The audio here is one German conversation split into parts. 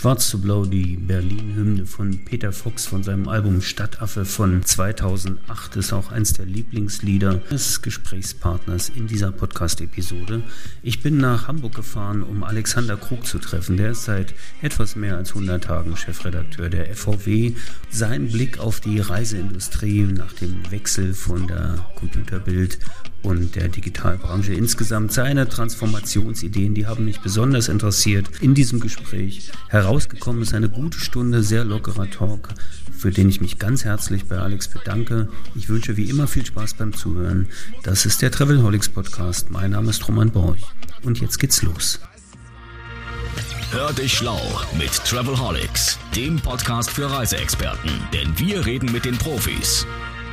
Schwarz zu Blau, die Berlin-Hymne von Peter Fox von seinem Album Stadtaffe von 2008, ist auch eins der Lieblingslieder des Gesprächspartners in dieser Podcast-Episode. Ich bin nach Hamburg gefahren, um Alexander Krug zu treffen. Der ist seit etwas mehr als 100 Tagen Chefredakteur der FVW. Sein Blick auf die Reiseindustrie nach dem Wechsel von der Computerbild und der Digitalbranche insgesamt, seine Transformationsideen, die haben mich besonders interessiert. In diesem Gespräch herausgekommen ist eine gute Stunde, sehr lockerer Talk, für den ich mich ganz herzlich bei Alex bedanke. Ich wünsche wie immer viel Spaß beim Zuhören. Das ist der Travelholics Podcast. Mein Name ist Roman Borch und jetzt geht's los. Hör dich schlau mit Travelholics, dem Podcast für Reiseexperten, denn wir reden mit den Profis.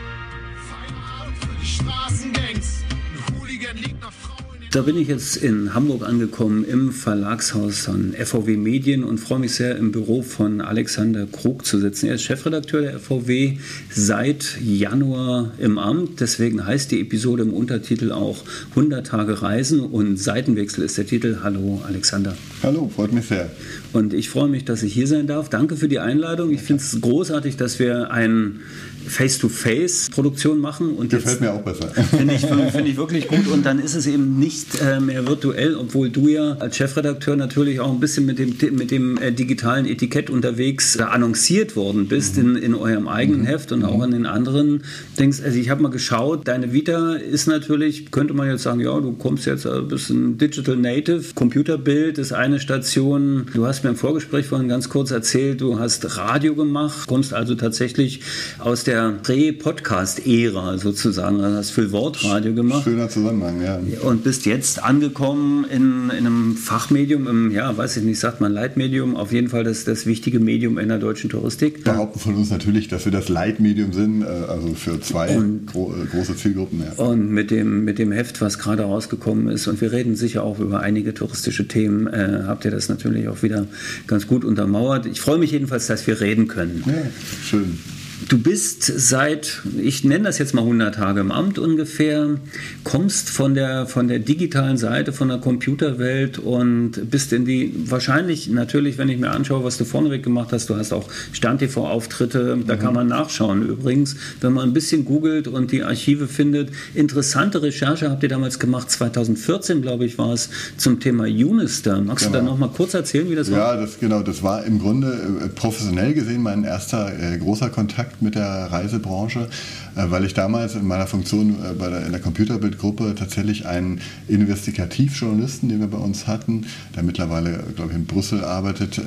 Da bin ich jetzt in Hamburg angekommen, im Verlagshaus von FVW Medien und freue mich sehr, im Büro von Alexander Krug zu sitzen. Er ist Chefredakteur der FVW seit Januar im Amt. Deswegen heißt die Episode im Untertitel auch 100 Tage Reisen und Seitenwechsel ist der Titel. Hallo Alexander. Hallo, freut mich sehr. Und ich freue mich, dass ich hier sein darf. Danke für die Einladung. Ich finde es großartig, dass wir ein Face-to-Face-Produktion machen. Und gefällt mir auch besser. Finde ich wirklich gut. Und dann ist es eben nicht mehr virtuell, obwohl du ja als Chefredakteur natürlich auch ein bisschen mit dem digitalen Etikett unterwegs annonciert worden bist in eurem eigenen Heft und auch in den anderen Dings. Also ich habe mal geschaut, deine Vita ist natürlich, könnte man jetzt sagen, ja, du kommst jetzt ein bisschen Digital Native, Computerbild ist eine Station. Du hast mir im Vorgespräch vorhin ganz kurz erzählt, du hast Radio gemacht, kommst also tatsächlich aus der Prä-Podcast-Ära sozusagen, also hast viel Wortradio gemacht. Schöner Zusammenhang, ja. Und bist jetzt angekommen in einem Fachmedium, weiß ich nicht, sagt man Leitmedium, auf jeden Fall das wichtige Medium in der deutschen Touristik. Behaupten von uns natürlich, dass wir das Leitmedium sind, also für zwei große Zielgruppen. Ja. Und mit dem Heft, was gerade rausgekommen ist, und wir reden sicher auch über einige touristische Themen, habt ihr das natürlich auch wieder ganz gut untermauert. Ich freue mich jedenfalls, dass wir reden können. Ja, schön. Du bist seit, ich nenne das jetzt mal 100 Tage im Amt ungefähr, kommst von der digitalen Seite, von der Computerwelt und bist in die, wahrscheinlich natürlich, wenn ich mir anschaue, was du vorneweg gemacht hast, du hast auch Stern-TV-Auftritte, da kann man nachschauen übrigens, wenn man ein bisschen googelt und die Archive findet. Interessante Recherche habt ihr damals gemacht, 2014 glaube ich war es, zum Thema Unister. Magst du da noch mal kurz erzählen, wie das war? Ja, das war im Grunde professionell gesehen mein erster großer Kontakt mit der Reisebranche, weil ich damals in meiner Funktion in der Computerbildgruppe tatsächlich einen Investigativjournalisten, den wir bei uns hatten, der mittlerweile, glaube ich, in Brüssel arbeitet,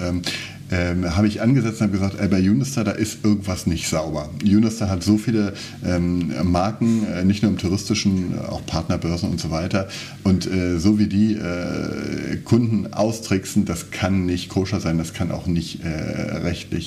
habe ich angesetzt und habe gesagt, bei Unister, da ist irgendwas nicht sauber. Unister hat so viele Marken, nicht nur im touristischen, auch Partnerbörsen und so weiter. Und so wie die Kunden austricksen, das kann nicht koscher sein, das kann auch nicht rechtlich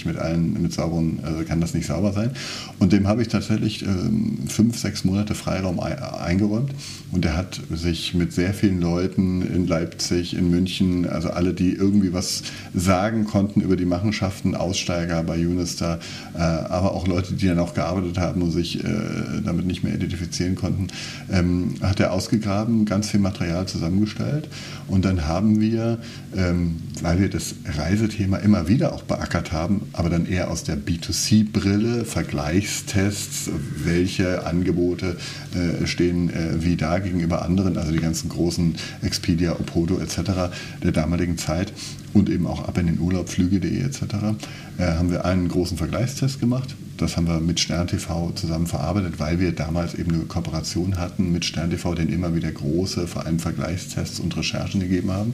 kann das nicht sauber sein. Und dem habe ich tatsächlich 5-6 Monate Freiraum eingeräumt. Und er hat sich mit sehr vielen Leuten in Leipzig, in München, also alle, die irgendwie was sagen konnten über die Machenschaften, Aussteiger bei Unister, aber auch Leute, die dann auch gearbeitet haben und sich damit nicht mehr identifizieren konnten, hat er ausgegraben, ganz viel Material zusammengestellt und dann haben wir, weil wir das Reisethema immer wieder auch beackert haben, aber dann eher aus der B2C-Brille, Vergleichstests, welche Angebote stehen wie da gegenüber anderen, also die ganzen großen Expedia, Opodo etc. der damaligen Zeit und eben auch ab in den Urlaub, Flüge.de etc. Haben wir einen großen Vergleichstest gemacht. Das haben wir mit Stern TV zusammen verarbeitet, weil wir damals eben eine Kooperation hatten mit Stern TV, denen immer wieder große, vor allem Vergleichstests und Recherchen gegeben haben.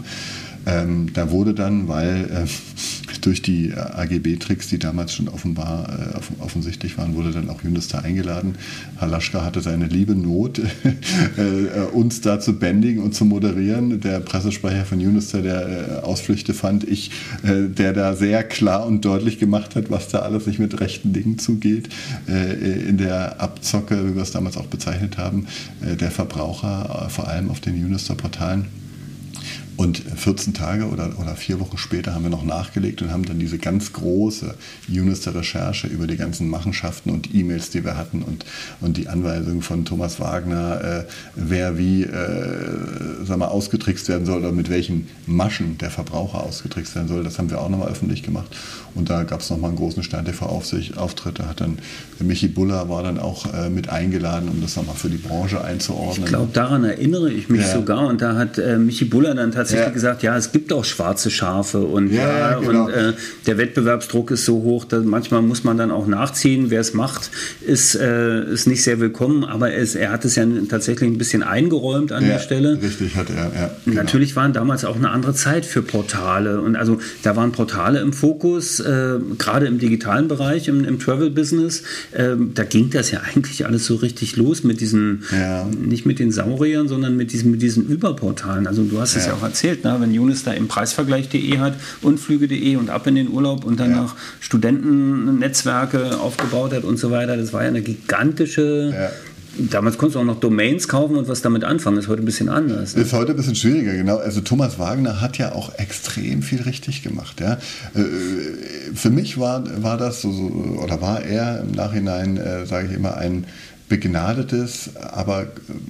Da wurde dann, weil durch die AGB-Tricks, die damals schon offensichtlich waren, wurde dann auch Unister eingeladen. Halaschka hatte seine liebe Not, uns da zu bändigen und zu moderieren. Der Pressesprecher von Unister, der Ausflüchte fand ich, der da sehr klar und deutlich gemacht hat, was da alles nicht mit rechten Dingen zugeht. In der Abzocke, wie wir es damals auch bezeichnet haben, der Verbraucher, vor allem auf den Unister-Portalen. Und 14 Tage oder 4 Wochen später haben wir noch nachgelegt und haben dann diese ganz große Unister-Recherche über die ganzen Machenschaften und E-Mails, die wir hatten und die Anweisungen von Thomas Wagner, wer wie ausgetrickst werden soll oder mit welchen Maschen der Verbraucher ausgetrickst werden soll. Das haben wir auch nochmal öffentlich gemacht. Und da gab es nochmal einen großen Stern-TV-Auftritt. Da hat dann Michi Buller war dann auch mit eingeladen, um das nochmal für die Branche einzuordnen. Ich glaube, daran erinnere ich mich sogar. Und da hat Michi Buller dann tatsächlich gesagt, ja, es gibt auch schwarze Schafe. Und, genau. Und der Wettbewerbsdruck ist so hoch, dass manchmal muss man dann auch nachziehen. Wer es macht, ist nicht sehr willkommen. Aber er hat es ja tatsächlich ein bisschen eingeräumt an der Stelle. Richtig, hat er. Ja, genau. Natürlich waren damals auch eine andere Zeit für Portale. Und also da waren Portale im Fokus, gerade im digitalen Bereich, im Travel-Business. Da ging das ja eigentlich alles so richtig los mit diesen, nicht mit den Sauriern, sondern mit diesen Überportalen. Also du hast es ja auch erzählt, ne? Wenn Unister im Preisvergleich.de hat und Flüge.de und ab in den Urlaub und danach Studentennetzwerke aufgebaut hat und so weiter. Das war ja eine gigantische... Damals konntest du auch noch Domains kaufen und was damit anfangen. Das ist heute ein bisschen anders. Ne? Ist heute ein bisschen schwieriger, genau. Also Thomas Wagner hat ja auch extrem viel richtig gemacht. Ja. Für mich war das so, oder war er im Nachhinein, sage ich immer, ein begnadetes, aber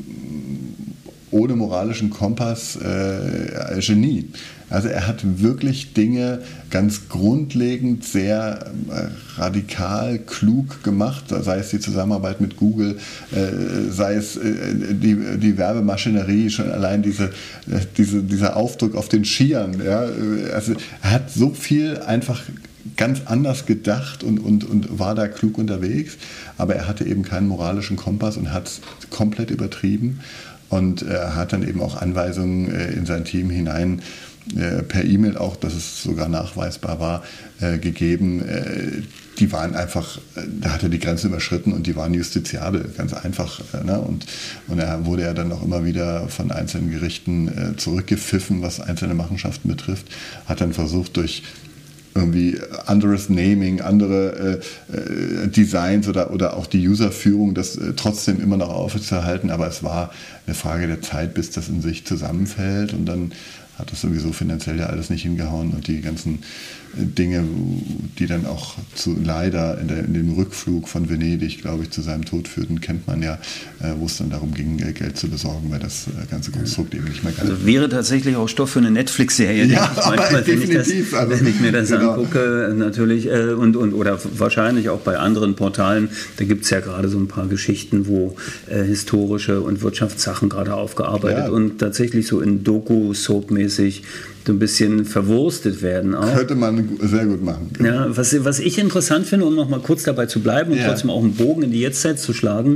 ohne moralischen Kompass Genie. Also er hat wirklich Dinge ganz grundlegend sehr radikal, klug gemacht, sei es die Zusammenarbeit mit Google, sei es die Werbemaschinerie, schon allein dieser Aufdruck auf den Skiern. Ja? Also er hat so viel einfach ganz anders gedacht und war da klug unterwegs, aber er hatte eben keinen moralischen Kompass und hat es komplett übertrieben. Und er hat dann eben auch Anweisungen in sein Team hinein, per E-Mail auch, dass es sogar nachweisbar war, gegeben. Die waren einfach, da hat er die Grenzen überschritten und die waren justiziabel, ganz einfach. Ne? Und er wurde ja dann auch immer wieder von einzelnen Gerichten zurückgepfiffen, was einzelne Machenschaften betrifft. Hat dann versucht, durch irgendwie anderes Naming, andere Designs oder auch die Userführung, das trotzdem immer noch aufzuerhalten, aber es war eine Frage der Zeit, bis das in sich zusammenfällt und dann hat das sowieso finanziell ja alles nicht hingehauen und die ganzen Dinge, die dann auch leider in dem Rückflug von Venedig, glaube ich, zu seinem Tod führten, kennt man ja, wo es dann darum ging, Geld zu besorgen, weil das ganze Konstrukt eben nicht mehr galt. Also wäre tatsächlich auch Stoff für eine Netflix-Serie, ja, manchmal, definitiv. Wenn ich mir das angucke, natürlich, oder wahrscheinlich auch bei anderen Portalen, da gibt es ja gerade so ein paar Geschichten, wo historische und Wirtschaftssachen gerade aufgearbeitet und tatsächlich so in Doku-Soap-mäßig so ein bisschen verwurstet werden. Auch. Könnte man sehr gut machen. Genau. Ja, was ich interessant finde, um noch mal kurz dabei zu bleiben und trotzdem auch einen Bogen in die Jetztzeit zu schlagen,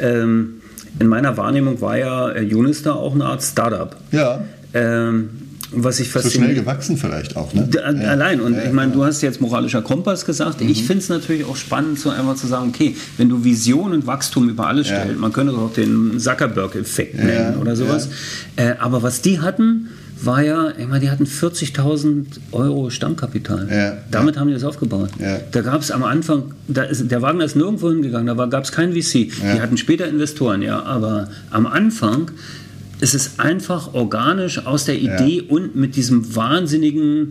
in meiner Wahrnehmung war ja Unister auch eine Art Startup. Ja. Was ich so schnell gewachsen vielleicht auch, ne? Allein. Und ich meine, du hast jetzt moralischer Kompass gesagt. Ich finde es natürlich auch spannend, so einfach zu sagen, okay, wenn du Vision und Wachstum über alles stellst, man könnte auch den Zuckerberg-Effekt nennen oder sowas. Aber was die hatten, war ja, ich meine, die hatten 40.000 Euro Stammkapital. Damit haben die das aufgebaut. Da gab es am Anfang, der Wagner ist nirgendwo hingegangen, da gab es keinen VC. Die hatten später Investoren, aber am Anfang ist es einfach organisch aus der Idee und mit diesem wahnsinnigen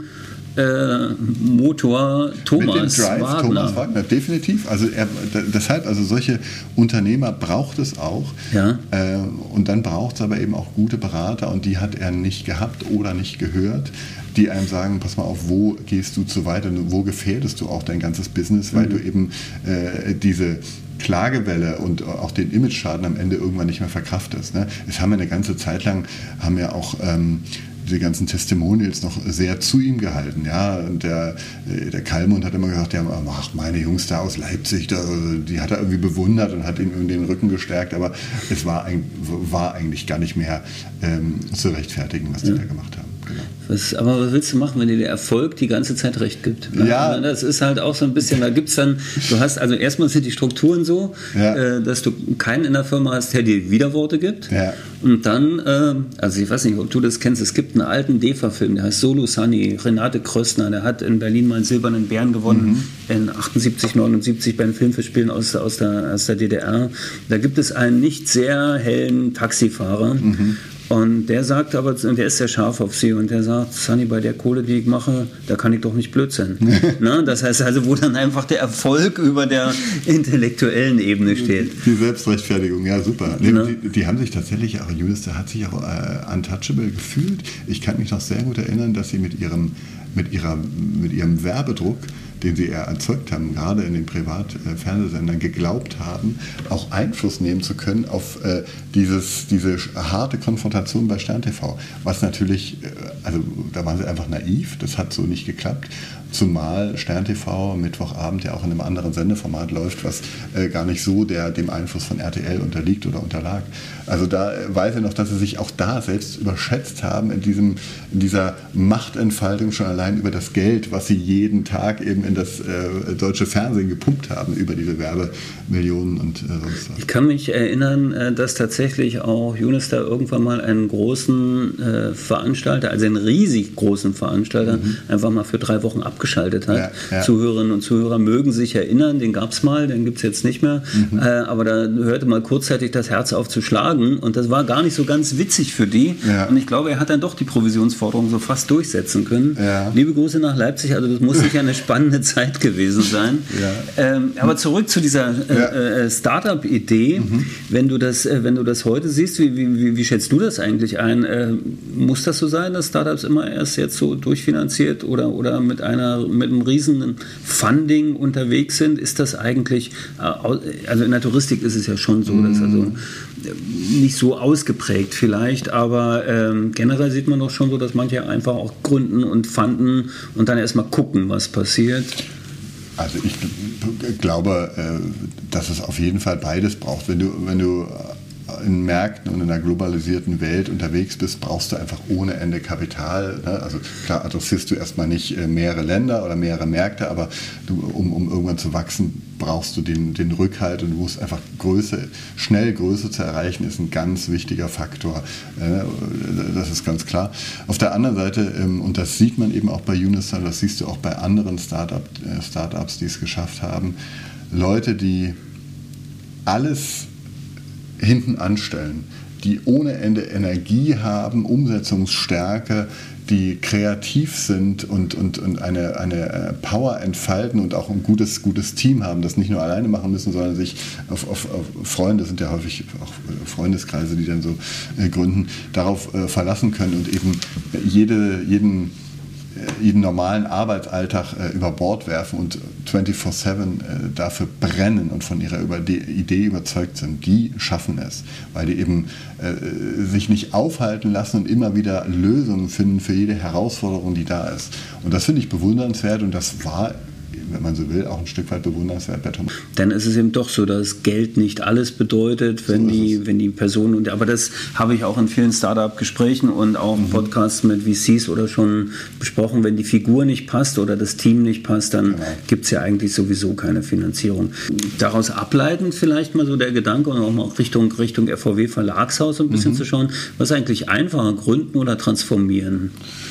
Motor Thomas Wagner, definitiv. Also deshalb, also solche Unternehmer braucht es auch. Und dann braucht es aber eben auch gute Berater und die hat er nicht gehabt oder nicht gehört, die einem sagen, pass mal auf, wo gehst du zu weit und wo gefährdest du auch dein ganzes Business, weil du eben diese Klagewelle und auch den Image-Schaden am Ende irgendwann nicht mehr verkraftest. Ne? Es haben ja eine ganze Zeit lang, haben ja auch die ganzen Testimonials noch sehr zu ihm gehalten. Ja? Und der Kallmund hat immer gesagt, ja, ach, meine Jungs da aus Leipzig, die hat er irgendwie bewundert und hat ihm irgendwie den Rücken gestärkt, aber es war eigentlich gar nicht mehr zu rechtfertigen, was die da gemacht haben. Genau. Aber was willst du machen, wenn dir der Erfolg die ganze Zeit recht gibt? Ja. Das ist halt auch so ein bisschen, da gibt es dann, du hast, also erstmal sind die Strukturen so, dass du keinen in der Firma hast, der dir Widerworte gibt. Und dann, also ich weiß nicht, ob du das kennst, es gibt einen alten DEFA-Film, der heißt Solo Sunny, Renate Kröstner, der hat in Berlin mal einen silbernen Bären gewonnen, in 78, 79 bei den Filmfestspielen aus der DDR. Da gibt es einen nicht sehr hellen Taxifahrer Und der sagt aber, der ist sehr scharf auf sie und der sagt, Sunny, bei der Kohle, die ich mache, da kann ich doch nicht blöd sein. Das heißt also, wo dann einfach der Erfolg über der intellektuellen Ebene steht. Die Selbstrechtfertigung, ja super. Die haben sich tatsächlich, auch Unistar hat sich auch untouchable gefühlt. Ich kann mich noch sehr gut erinnern, dass sie mit ihrem Werbedruck, den sie erzeugt haben, gerade in den Privatfernsehsendern, geglaubt haben, auch Einfluss nehmen zu können auf diese harte Konfrontation bei Stern TV. Was natürlich, also da waren sie einfach naiv, das hat so nicht geklappt. Zumal Stern TV Mittwochabend ja auch in einem anderen Sendeformat läuft, was gar nicht so dem Einfluss von RTL unterliegt oder unterlag. Also da weiß ich noch, dass sie sich auch da selbst überschätzt haben in dieser Machtentfaltung schon allein über das Geld, was sie jeden Tag eben in das deutsche Fernsehen gepumpt haben über diese Werbemillionen und sonst was. Ich kann mich erinnern, dass tatsächlich auch Unistar irgendwann mal einen großen Veranstalter, also einen riesig großen Veranstalter, einfach mal für 3 Wochen abgeschaltet hat. Ja. Zuhörerinnen und Zuhörer mögen sich erinnern, den gab es mal, den gibt es jetzt nicht mehr. Aber da hörte mal kurzzeitig das Herz auf zu schlagen und das war gar nicht so ganz witzig für die. Ja. Und ich glaube, er hat dann doch die Provisionsforderung so fast durchsetzen können. Ja. Liebe Grüße nach Leipzig, also das muss sicher eine spannende Zeit gewesen sein. Ja. Aber zurück zu dieser Startup-Idee. Wenn du das heute siehst, wie schätzt du das eigentlich ein? Muss das so sein, dass Startups immer erst jetzt so durchfinanziert oder mit einem riesen Funding unterwegs sind? Ist das eigentlich, also in der Touristik ist es ja schon so, dass also nicht so ausgeprägt vielleicht, aber generell sieht man doch schon so, dass manche einfach auch gründen und funden und dann erstmal gucken, was passiert. Also ich glaube, dass es auf jeden Fall beides braucht. Wenn du in Märkten und in einer globalisierten Welt unterwegs bist, brauchst du einfach ohne Ende Kapital. Ne? Also klar adressierst du erstmal nicht mehrere Länder oder mehrere Märkte, aber um irgendwann zu wachsen, brauchst du den Rückhalt und du musst einfach schnell Größe zu erreichen, ist ein ganz wichtiger Faktor. Das ist ganz klar. Auf der anderen Seite, und das sieht man eben auch bei Unistar, das siehst du auch bei anderen Startups, die es geschafft haben, Leute, die alles hinten anstellen, die ohne Ende Energie haben, Umsetzungsstärke, die kreativ sind und eine Power entfalten und auch ein gutes Team haben, das nicht nur alleine machen müssen, sondern sich auf Freunde, das sind ja häufig auch Freundeskreise, die dann so gründen, darauf verlassen können und eben jeden normalen Arbeitsalltag über Bord werfen und 24/7 dafür brennen und von ihrer Idee überzeugt sind, die schaffen es, weil die eben sich nicht aufhalten lassen und immer wieder Lösungen finden für jede Herausforderung, die da ist. Und das finde ich bewundernswert und das war, wenn man so will, auch ein Stück weit bewundernswert bei Thomas. Dann ist es eben doch so, dass Geld nicht alles bedeutet, wenn die Personen, aber das habe ich auch in vielen Startup-Gesprächen und auch Podcasts mit VCs oder schon besprochen, wenn die Figur nicht passt oder das Team nicht passt, dann gibt es ja eigentlich sowieso keine Finanzierung. Daraus ableitend vielleicht mal so der Gedanke und auch mal Richtung FVW Verlagshaus ein bisschen zu schauen, was ist eigentlich einfacher, gründen oder transformieren?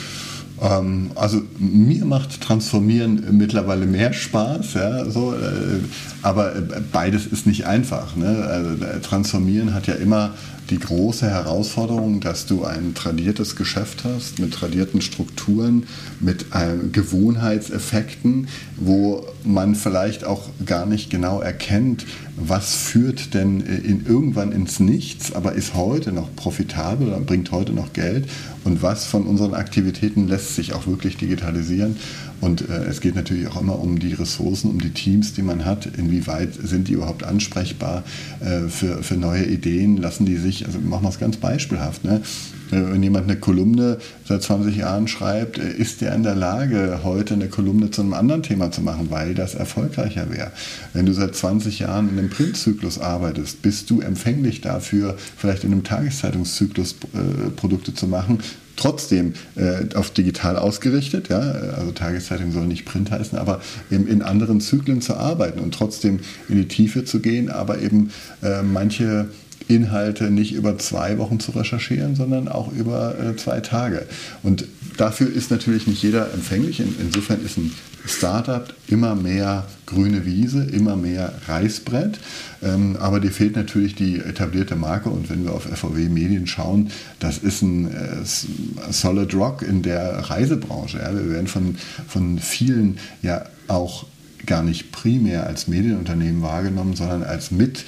Also mir macht Transformieren mittlerweile mehr Spaß, ja, so, aber beides ist nicht einfach. Ne? Also, Transformieren hat ja immer die große Herausforderung, dass du ein tradiertes Geschäft hast, mit tradierten Strukturen, mit Gewohnheitseffekten, wo man vielleicht auch gar nicht genau erkennt, was führt denn irgendwann ins Nichts, aber ist heute noch profitabel oder bringt heute noch Geld und was von unseren Aktivitäten lässt sich auch wirklich digitalisieren. Und es geht natürlich auch immer um die Ressourcen, um die Teams, die man hat. Inwieweit sind die überhaupt ansprechbar für neue Ideen? Lassen die sich, also machen wir es ganz beispielhaft, ne? Wenn jemand eine Kolumne seit 20 Jahren schreibt, ist der in der Lage, heute eine Kolumne zu einem anderen Thema zu machen, weil das erfolgreicher wäre. Wenn du seit 20 Jahren in einem Printzyklus arbeitest, bist du empfänglich dafür, vielleicht in einem Tageszeitungszyklus Produkte zu machen, trotzdem auf digital ausgerichtet, ja, also Tageszeitung soll nicht Print heißen, aber eben in anderen Zyklen zu arbeiten und trotzdem in die Tiefe zu gehen, aber eben manche Inhalte nicht über 2 Wochen zu recherchieren, sondern auch über 2 Tage. Und dafür ist natürlich nicht jeder empfänglich. Insofern ist ein Startup immer mehr grüne Wiese, immer mehr Reißbrett. Aber dir fehlt natürlich die etablierte Marke. Und wenn wir auf FVW Medien schauen, das ist ein Solid Rock in der Reisebranche. Ja. Wir werden von vielen ja auch gar nicht primär als Medienunternehmen wahrgenommen, sondern als mit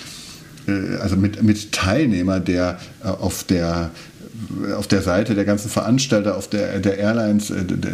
Teilnehmer, der auf der Seite der ganzen Veranstalter, auf der Airlines,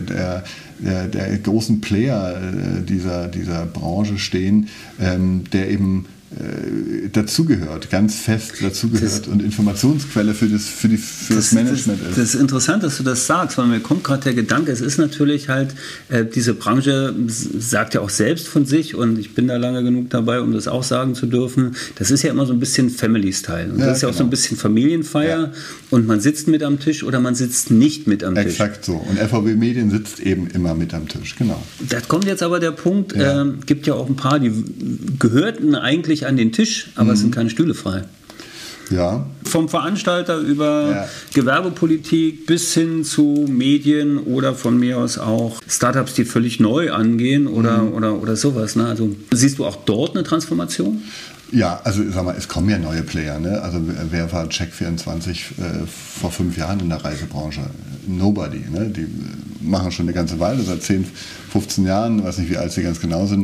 der großen Player dieser Branche stehen, der eben dazugehört, ganz fest dazugehört und Informationsquelle für das Management ist. Das ist interessant, dass du das sagst, weil mir kommt gerade der Gedanke, es ist natürlich halt, diese Branche sagt ja auch selbst von sich und ich bin da lange genug dabei, um das auch sagen zu dürfen, das ist ja immer so ein bisschen Family-Style und das ist ja auch so ein bisschen Familienfeier und man sitzt mit am Tisch oder man sitzt nicht mit am Tisch. Exakt so und FVW Medien sitzt eben immer mit am Tisch, genau. Da kommt jetzt aber der Punkt, gibt ja auch ein paar, die gehörten eigentlich an den Tisch, aber es sind keine Stühle frei. Ja. Vom Veranstalter über Gewerbepolitik bis hin zu Medien oder von mir aus auch Startups, die völlig neu angehen oder sowas. Ne? Also siehst du auch dort eine Transformation? Ja, also sag mal, es kommen ja neue Player. Ne? Also wer war Check24 vor 5 Jahren in der Reisebranche? Nobody. Ne? Die machen schon eine ganze Weile, seit 10, 15 Jahren, weiß nicht, wie alt sie ganz genau sind,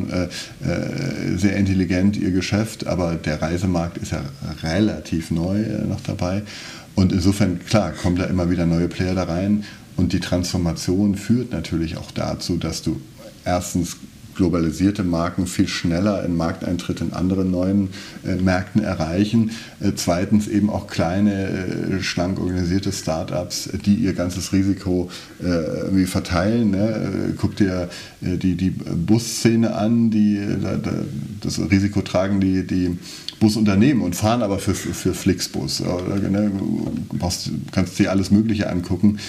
sehr intelligent ihr Geschäft, aber der Reisemarkt ist ja relativ neu noch dabei. Und insofern, klar, kommen da immer wieder neue Player da rein und die Transformation führt natürlich auch dazu, dass du erstens globalisierte Marken viel schneller einen Markteintritt in andere neuen Märkten erreichen. Zweitens eben auch kleine, schlank organisierte Startups, die ihr ganzes Risiko irgendwie verteilen. Ne? Guck dir die Busszene an, die das Risiko tragen die Busunternehmen und fahren aber für Flixbus. Ne? Kannst dir alles Mögliche angucken.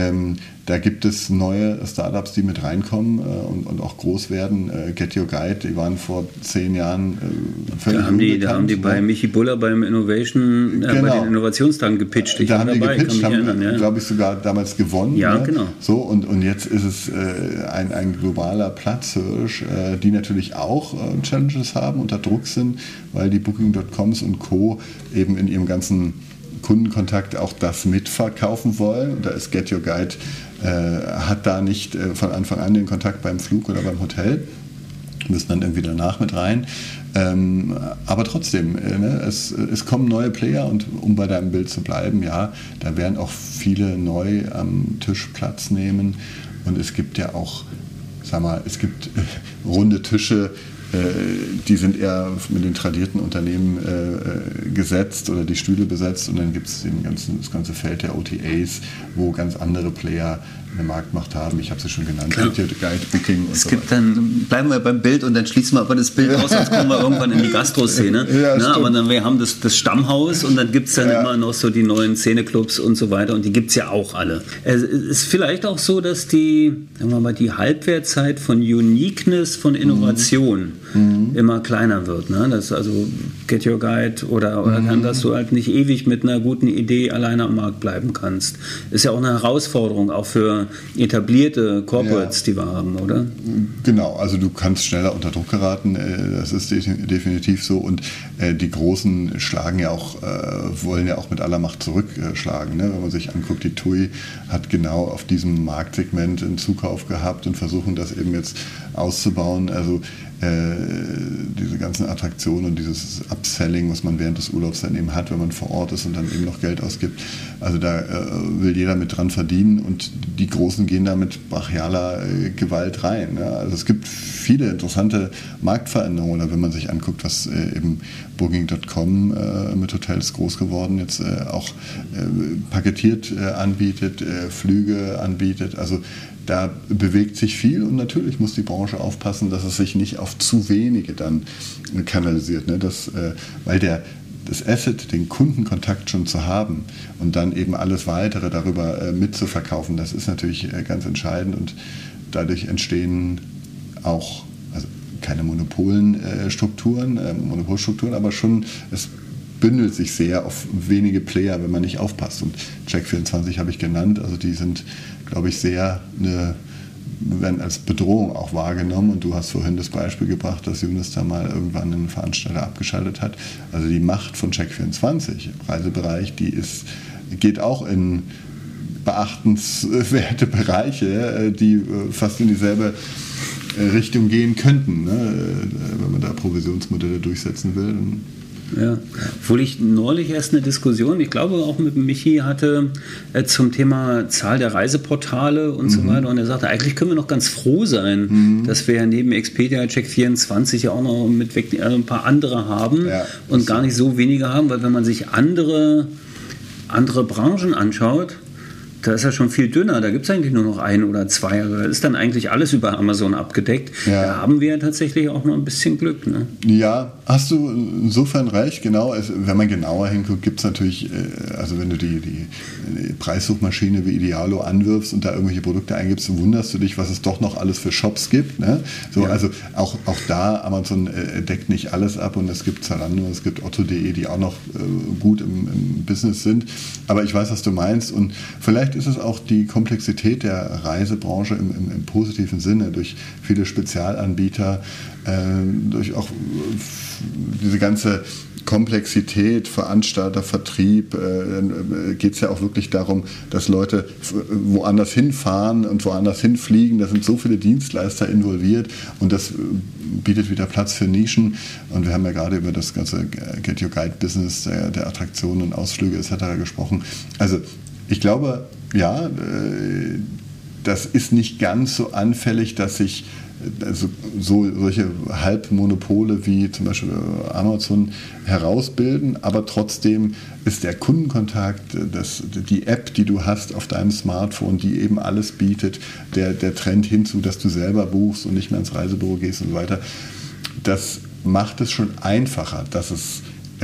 Da gibt es neue Startups, die mit reinkommen und auch groß werden. Get Your Guide, die waren vor 10 Jahren völlig unbekannt. Da haben die bei Michi Buller beim bei den Innovationstagen gepitcht. Da haben die gepitcht, haben, glaube ich, sogar damals gewonnen. Ja, ne? genau. So, und jetzt ist es ein globaler Platzhirsch, die natürlich auch Challenges haben, unter Druck sind, weil die Booking.coms und Co. eben in ihrem ganzen Kundenkontakt auch das mitverkaufen wollen. Und da ist Get Your Guide, hat da nicht von Anfang an den Kontakt beim Flug oder beim Hotel, müssen dann irgendwie danach mit rein. Aber trotzdem, es kommen neue Player und um bei deinem Bild zu bleiben, ja, da werden auch viele neu am Tisch Platz nehmen und es gibt ja auch, es gibt runde Tische, die sind eher mit den tradierten Unternehmen gesetzt oder die Stühle besetzt und dann gibt es das ganze Feld der OTAs, wo ganz andere Player eine Marktmacht haben. Ich habe sie schon genannt. Guide, Booking und es gibt dann, bleiben wir beim Bild und dann schließen wir aber das Bild aus, sonst kommen wir irgendwann in die Gastro-Szene. Aber dann, wir haben das Stammhaus und dann gibt es dann immer noch so die neuen Szeneclubs und so weiter und die gibt es ja auch alle. Es ist vielleicht auch so, dass die Halbwertzeit von Uniqueness, von Innovation immer kleiner wird. Ne? Das also Get Your Guide oder dass du halt nicht ewig mit einer guten Idee alleine am Markt bleiben kannst. Ist ja auch eine Herausforderung, auch für etablierte Corporates, die wir haben, oder? Genau, also du kannst schneller unter Druck geraten, das ist definitiv so und die Großen wollen ja auch mit aller Macht zurückschlagen. Ne? Wenn man sich anguckt, die TUI hat genau auf diesem Marktsegment einen Zukauf gehabt und versuchen das eben jetzt auszubauen. Also diese ganzen Attraktionen und dieses Upselling, was man während des Urlaubs dann eben hat, wenn man vor Ort ist und dann eben noch Geld ausgibt. Also da will jeder mit dran verdienen und die Großen gehen da mit brachialer Gewalt rein. Ne? Also es gibt viele interessante Marktveränderungen, oder wenn man sich anguckt, was eben Booking.com mit Hotels groß geworden jetzt auch paketiert anbietet, Flüge anbietet. Also da bewegt sich viel und natürlich muss die Branche aufpassen, dass es sich nicht auf zu wenige dann kanalisiert. Ne? Weil das Asset, den Kundenkontakt schon zu haben und dann eben alles Weitere darüber mitzuverkaufen, das ist natürlich ganz entscheidend und dadurch entstehen auch, also keine Monopolstrukturen, aber schon, es bündelt sich sehr auf wenige Player, wenn man nicht aufpasst. Und Check24 habe ich genannt, also die sind, glaube ich, werden als Bedrohung auch wahrgenommen. Und du hast vorhin das Beispiel gebracht, dass Unista mal irgendwann einen Veranstalter abgeschaltet hat. Also die Macht von Check24 im Reisebereich, geht auch in beachtenswerte Bereiche, die fast in dieselbe Richtung gehen könnten, ne? Wenn man da Provisionsmodelle durchsetzen will. Ja, obwohl ich neulich erst eine Diskussion, ich glaube auch mit Michi hatte, zum Thema Zahl der Reiseportale und so weiter. Und er sagte, eigentlich können wir noch ganz froh sein, dass wir neben Expedia, Check24 ja auch noch ein paar andere haben und gar nicht so wenige haben, weil wenn man sich andere Branchen anschaut, da ist ja schon viel dünner, da gibt es eigentlich nur noch ein oder zwei, also da ist dann eigentlich alles über Amazon abgedeckt. Ja. Da haben wir ja tatsächlich auch noch ein bisschen Glück. Ne? Ja, hast du insofern recht, genau. Wenn man genauer hinguckt, gibt es natürlich, also wenn du die Preissuchmaschine wie Idealo anwirfst und da irgendwelche Produkte eingibst, wunderst du dich, was es doch noch alles für Shops gibt. Ne? So, ja. Also auch da, Amazon deckt nicht alles ab und es gibt Zalando, es gibt Otto.de, die auch noch gut im Business sind. Aber ich weiß, was du meinst und vielleicht ist es auch die Komplexität der Reisebranche im positiven Sinne, durch viele Spezialanbieter, durch auch diese ganze Komplexität, Veranstalter, Vertrieb, geht es ja auch wirklich darum, dass Leute woanders hinfahren und woanders hinfliegen. Da sind so viele Dienstleister involviert und das bietet wieder Platz für Nischen. Und wir haben ja gerade über das ganze Get Your Guide Business der Attraktionen, Ausflüge etc. gesprochen. Also ich glaube, ja, das ist nicht ganz so anfällig, dass sich solche Halbmonopole wie zum Beispiel Amazon herausbilden, aber trotzdem ist der Kundenkontakt, die App, die du hast auf deinem Smartphone, die eben alles bietet, der Trend hinzu, dass du selber buchst und nicht mehr ins Reisebüro gehst und so weiter, das macht es schon einfacher, dass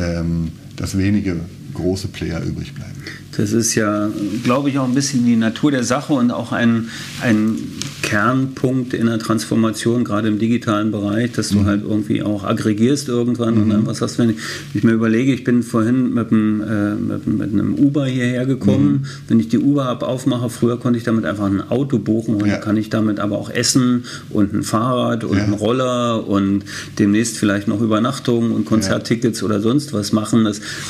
wenige große Player übrig bleiben. Das ist ja, glaube ich, auch ein bisschen die Natur der Sache und auch ein Kernpunkt in der Transformation, gerade im digitalen Bereich, dass du halt irgendwie auch aggregierst irgendwann und dann was hast du, wenn ich mir überlege, ich bin vorhin mit einem Uber hierher gekommen, wenn ich die Uber-App aufmache, früher konnte ich damit einfach ein Auto buchen und kann ich damit aber auch Essen und ein Fahrrad und einen Roller und demnächst vielleicht noch Übernachtungen und Konzerttickets oder sonst was machen.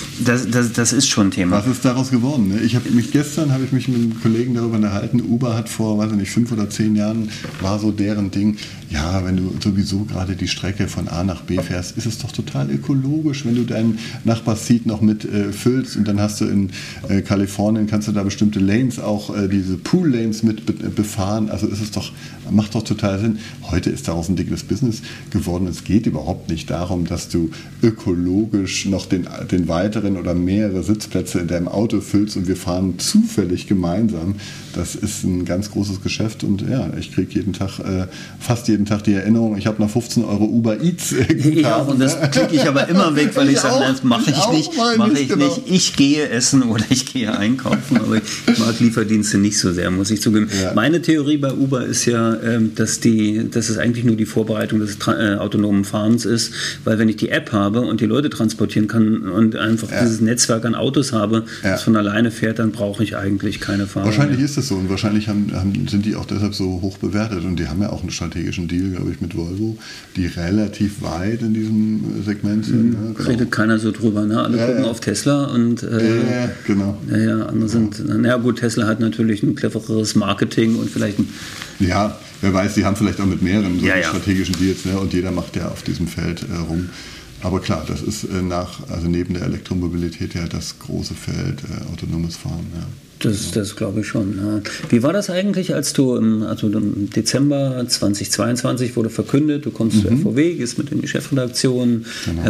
Das ist schon ein Thema. Was ist daraus geworden? Gestern habe ich mich mit einem Kollegen darüber unterhalten, Uber hat vor, 5 oder 10 Jahren, war so deren Ding, ja, wenn du sowieso gerade die Strecke von A nach B fährst, ist es doch total ökologisch, wenn du deinen Nachbarseat noch mit füllst und dann hast du in Kalifornien, kannst du da bestimmte Lanes, auch diese Pool-Lanes mit befahren, also macht doch total Sinn. Heute ist daraus ein dickes Business geworden. Es geht überhaupt nicht darum, dass du ökologisch noch den weiteren oder mehrere Sitzplätze in deinem Auto füllst und wir fahren zufällig gemeinsam. Das ist ein ganz großes Geschäft und ja, ich kriege fast jeden Tag die Erinnerung, ich habe noch 15 € Uber Eats Ja, und das klicke ich aber immer weg, weil ich sage, das mache ich nicht. Ich gehe essen oder ich gehe einkaufen, aber ich mag Lieferdienste nicht so sehr, muss ich zugeben. Ja. Meine Theorie bei Uber ist ja, dass es eigentlich nur die Vorbereitung des autonomen Fahrens ist, weil wenn ich die App habe und die Leute transportieren kann und einfach dieses Netzwerk an Autos habe, das von alleine fährt, dann brauche ich eigentlich keine Fahrer. Wahrscheinlich ist es so und wahrscheinlich sind die auch deshalb so hoch bewertet und die haben ja auch einen strategischen Deal, glaube ich, mit Volvo, die relativ weit in diesem Segment sind. Ne? Redet keiner so drüber, ne? Alle gucken auf Tesla und genau. Andere sind, gut, Tesla hat natürlich ein clevereres Marketing und vielleicht ja, wer weiß, die haben vielleicht auch mit mehreren strategischen Deals, ne? Und jeder macht ja auf diesem Feld rum. Aber klar, das ist neben der Elektromobilität ja das große Feld autonomes Fahren. Ja. Das glaube ich schon. Ja. Wie war das eigentlich, als du im Dezember 2022 wurde verkündet, du kommst zu FVW, gehst mit in die Chefredaktion,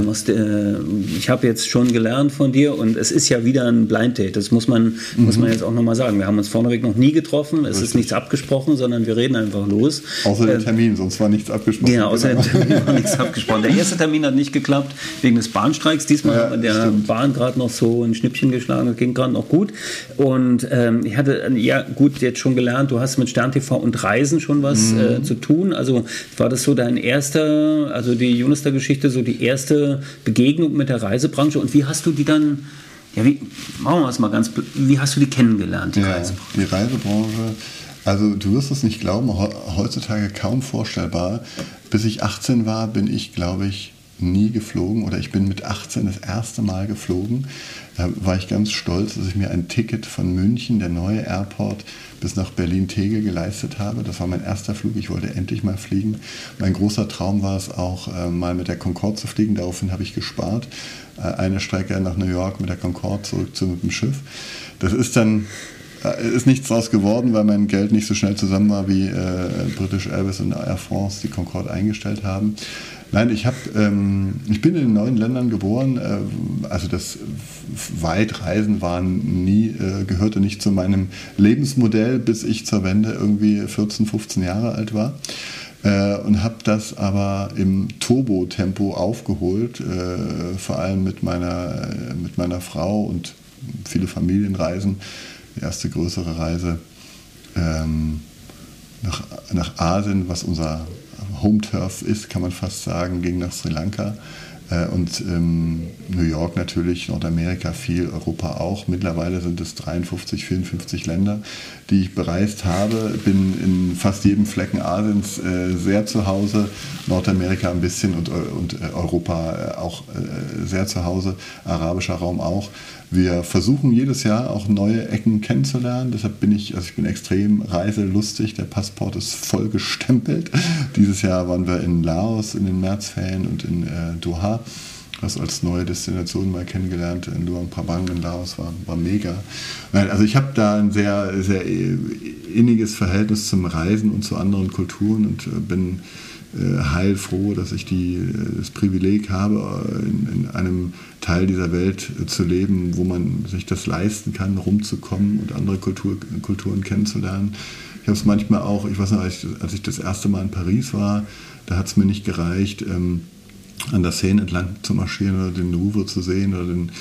ich habe jetzt schon gelernt von dir und es ist ja wieder ein Blind Date, das muss man jetzt auch nochmal sagen. Wir haben uns vorneweg noch nie getroffen, es ist nichts abgesprochen, sondern wir reden einfach los. Außer dem Termin, sonst war nichts abgesprochen. Genau, außer dem Termin war nichts abgesprochen. Der erste Termin hat nicht geklappt, wegen des Bahnstreiks. Diesmal hat man der Bahn gerade noch so ein Schnippchen geschlagen, das ging gerade noch gut. Und Und ich hatte jetzt schon gelernt, du hast mit Stern TV und Reisen schon was zu tun. Also war das so dein erster, also die Unister-Geschichte, so die erste Begegnung mit der Reisebranche? Und wie hast du die dann, machen wir es mal ganz, wie hast du die kennengelernt, die Reisebranche? Die Reisebranche, also du wirst es nicht glauben, heutzutage kaum vorstellbar. Bis ich 18 war, bin ich, glaube ich, nie geflogen, oder ich bin mit 18 das erste Mal geflogen. Da war ich ganz stolz, dass ich mir ein Ticket von München, der neue Airport, bis nach Berlin-Tegel geleistet habe. Das war mein erster Flug, ich wollte endlich mal fliegen. Mein großer Traum war es auch, mal mit der Concorde zu fliegen, daraufhin habe ich gespart. Eine Strecke nach New York mit der Concorde, zurück mit dem Schiff. Das ist dann ist nichts draus geworden, weil mein Geld nicht so schnell zusammen war, wie British Airways und Air France die Concorde eingestellt haben. Nein, ich bin in den 9 Ländern geboren, also das Weitreisen gehörte nicht zu meinem Lebensmodell, bis ich zur Wende irgendwie 14, 15 Jahre alt war. Und habe das aber im Turbo-Tempo aufgeholt, vor allem mit meiner Frau und viele Familienreisen. Die erste größere Reise nach Asien, was unser Home-Turf ist, kann man fast sagen, ging nach Sri Lanka. Und New York natürlich, Nordamerika viel, Europa auch. Mittlerweile sind es 53, 54 Länder, die ich bereist habe. Bin in fast jedem Flecken Asiens sehr zu Hause, Nordamerika ein bisschen und Europa auch sehr zu Hause, arabischer Raum auch. Wir versuchen jedes Jahr auch neue Ecken kennenzulernen. Deshalb bin ich bin extrem reiselustig. Der Passport ist voll gestempelt. Dieses Jahr waren wir in Laos in den Märzferien und in Doha. Das als neue Destination mal kennengelernt. In Luang Prabang in Laos war mega. Also ich habe da ein sehr, sehr inniges Verhältnis zum Reisen und zu anderen Kulturen und bin heilfroh, dass ich das Privileg habe, in einem Teil dieser Welt zu leben, wo man sich das leisten kann, rumzukommen und andere Kulturen kennenzulernen. Ich habe es manchmal auch, ich weiß noch, als ich das erste Mal in Paris war, da hat es mir nicht gereicht, an der Seine entlang zu marschieren oder den Louvre zu sehen oder den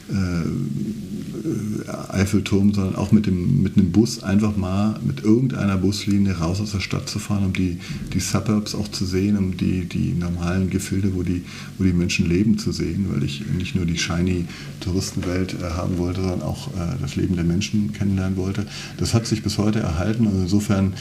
Eiffelturm, sondern auch mit einem Bus einfach mal mit irgendeiner Buslinie raus aus der Stadt zu fahren, um die Suburbs auch zu sehen, um die normalen Gefilde, wo die Menschen leben, zu sehen, weil ich nicht nur die shiny Touristenwelt haben wollte, sondern auch das Leben der Menschen kennenlernen wollte. Das hat sich bis heute erhalten und insofern,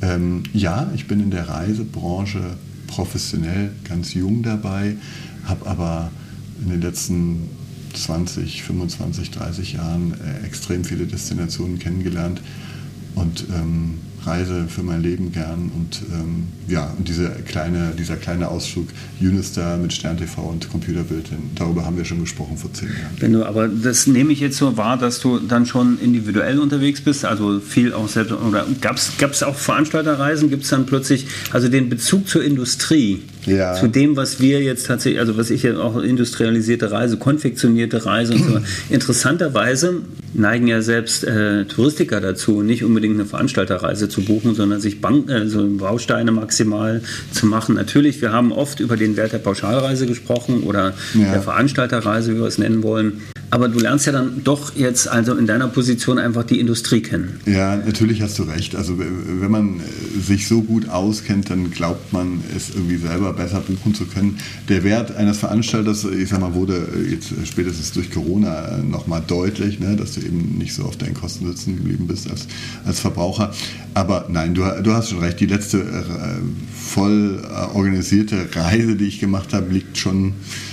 ich bin in der Reisebranche professionell ganz jung dabei, habe aber in den letzten 20, 25, 30 Jahren extrem viele Destinationen kennengelernt und reise für mein Leben gern und und dieser kleine Ausflug Unister mit Stern TV und Computerbild, darüber haben wir schon gesprochen vor 10 Jahren. Aber das nehme ich jetzt so wahr, dass du dann schon individuell unterwegs bist, also viel auch selbst, oder gab es auch Veranstalterreisen, gibt es dann plötzlich, also den Bezug zur Industrie, zu dem, was wir jetzt tatsächlich, also was ich ja auch industrialisierte Reise, konfektionierte Reise und so. Interessanterweise neigen ja selbst Touristiker dazu, nicht unbedingt eine Veranstalterreise zu buchen, sondern sich Bausteine maximal zu machen. Natürlich, wir haben oft über den Wert der Pauschalreise gesprochen oder der Veranstalterreise, wie wir es nennen wollen. Aber du lernst ja dann doch jetzt also in deiner Position einfach die Industrie kennen. Ja, natürlich hast du recht. Also wenn man sich so gut auskennt, dann glaubt man, es irgendwie selber besser buchen zu können. Der Wert eines Veranstalters, ich sag mal, wurde jetzt spätestens durch Corona nochmal deutlich, ne, dass du eben nicht so auf deinen Kosten sitzen geblieben bist als Verbraucher. Aber nein, du hast schon recht. Die letzte voll organisierte Reise, die ich gemacht habe, liegt schon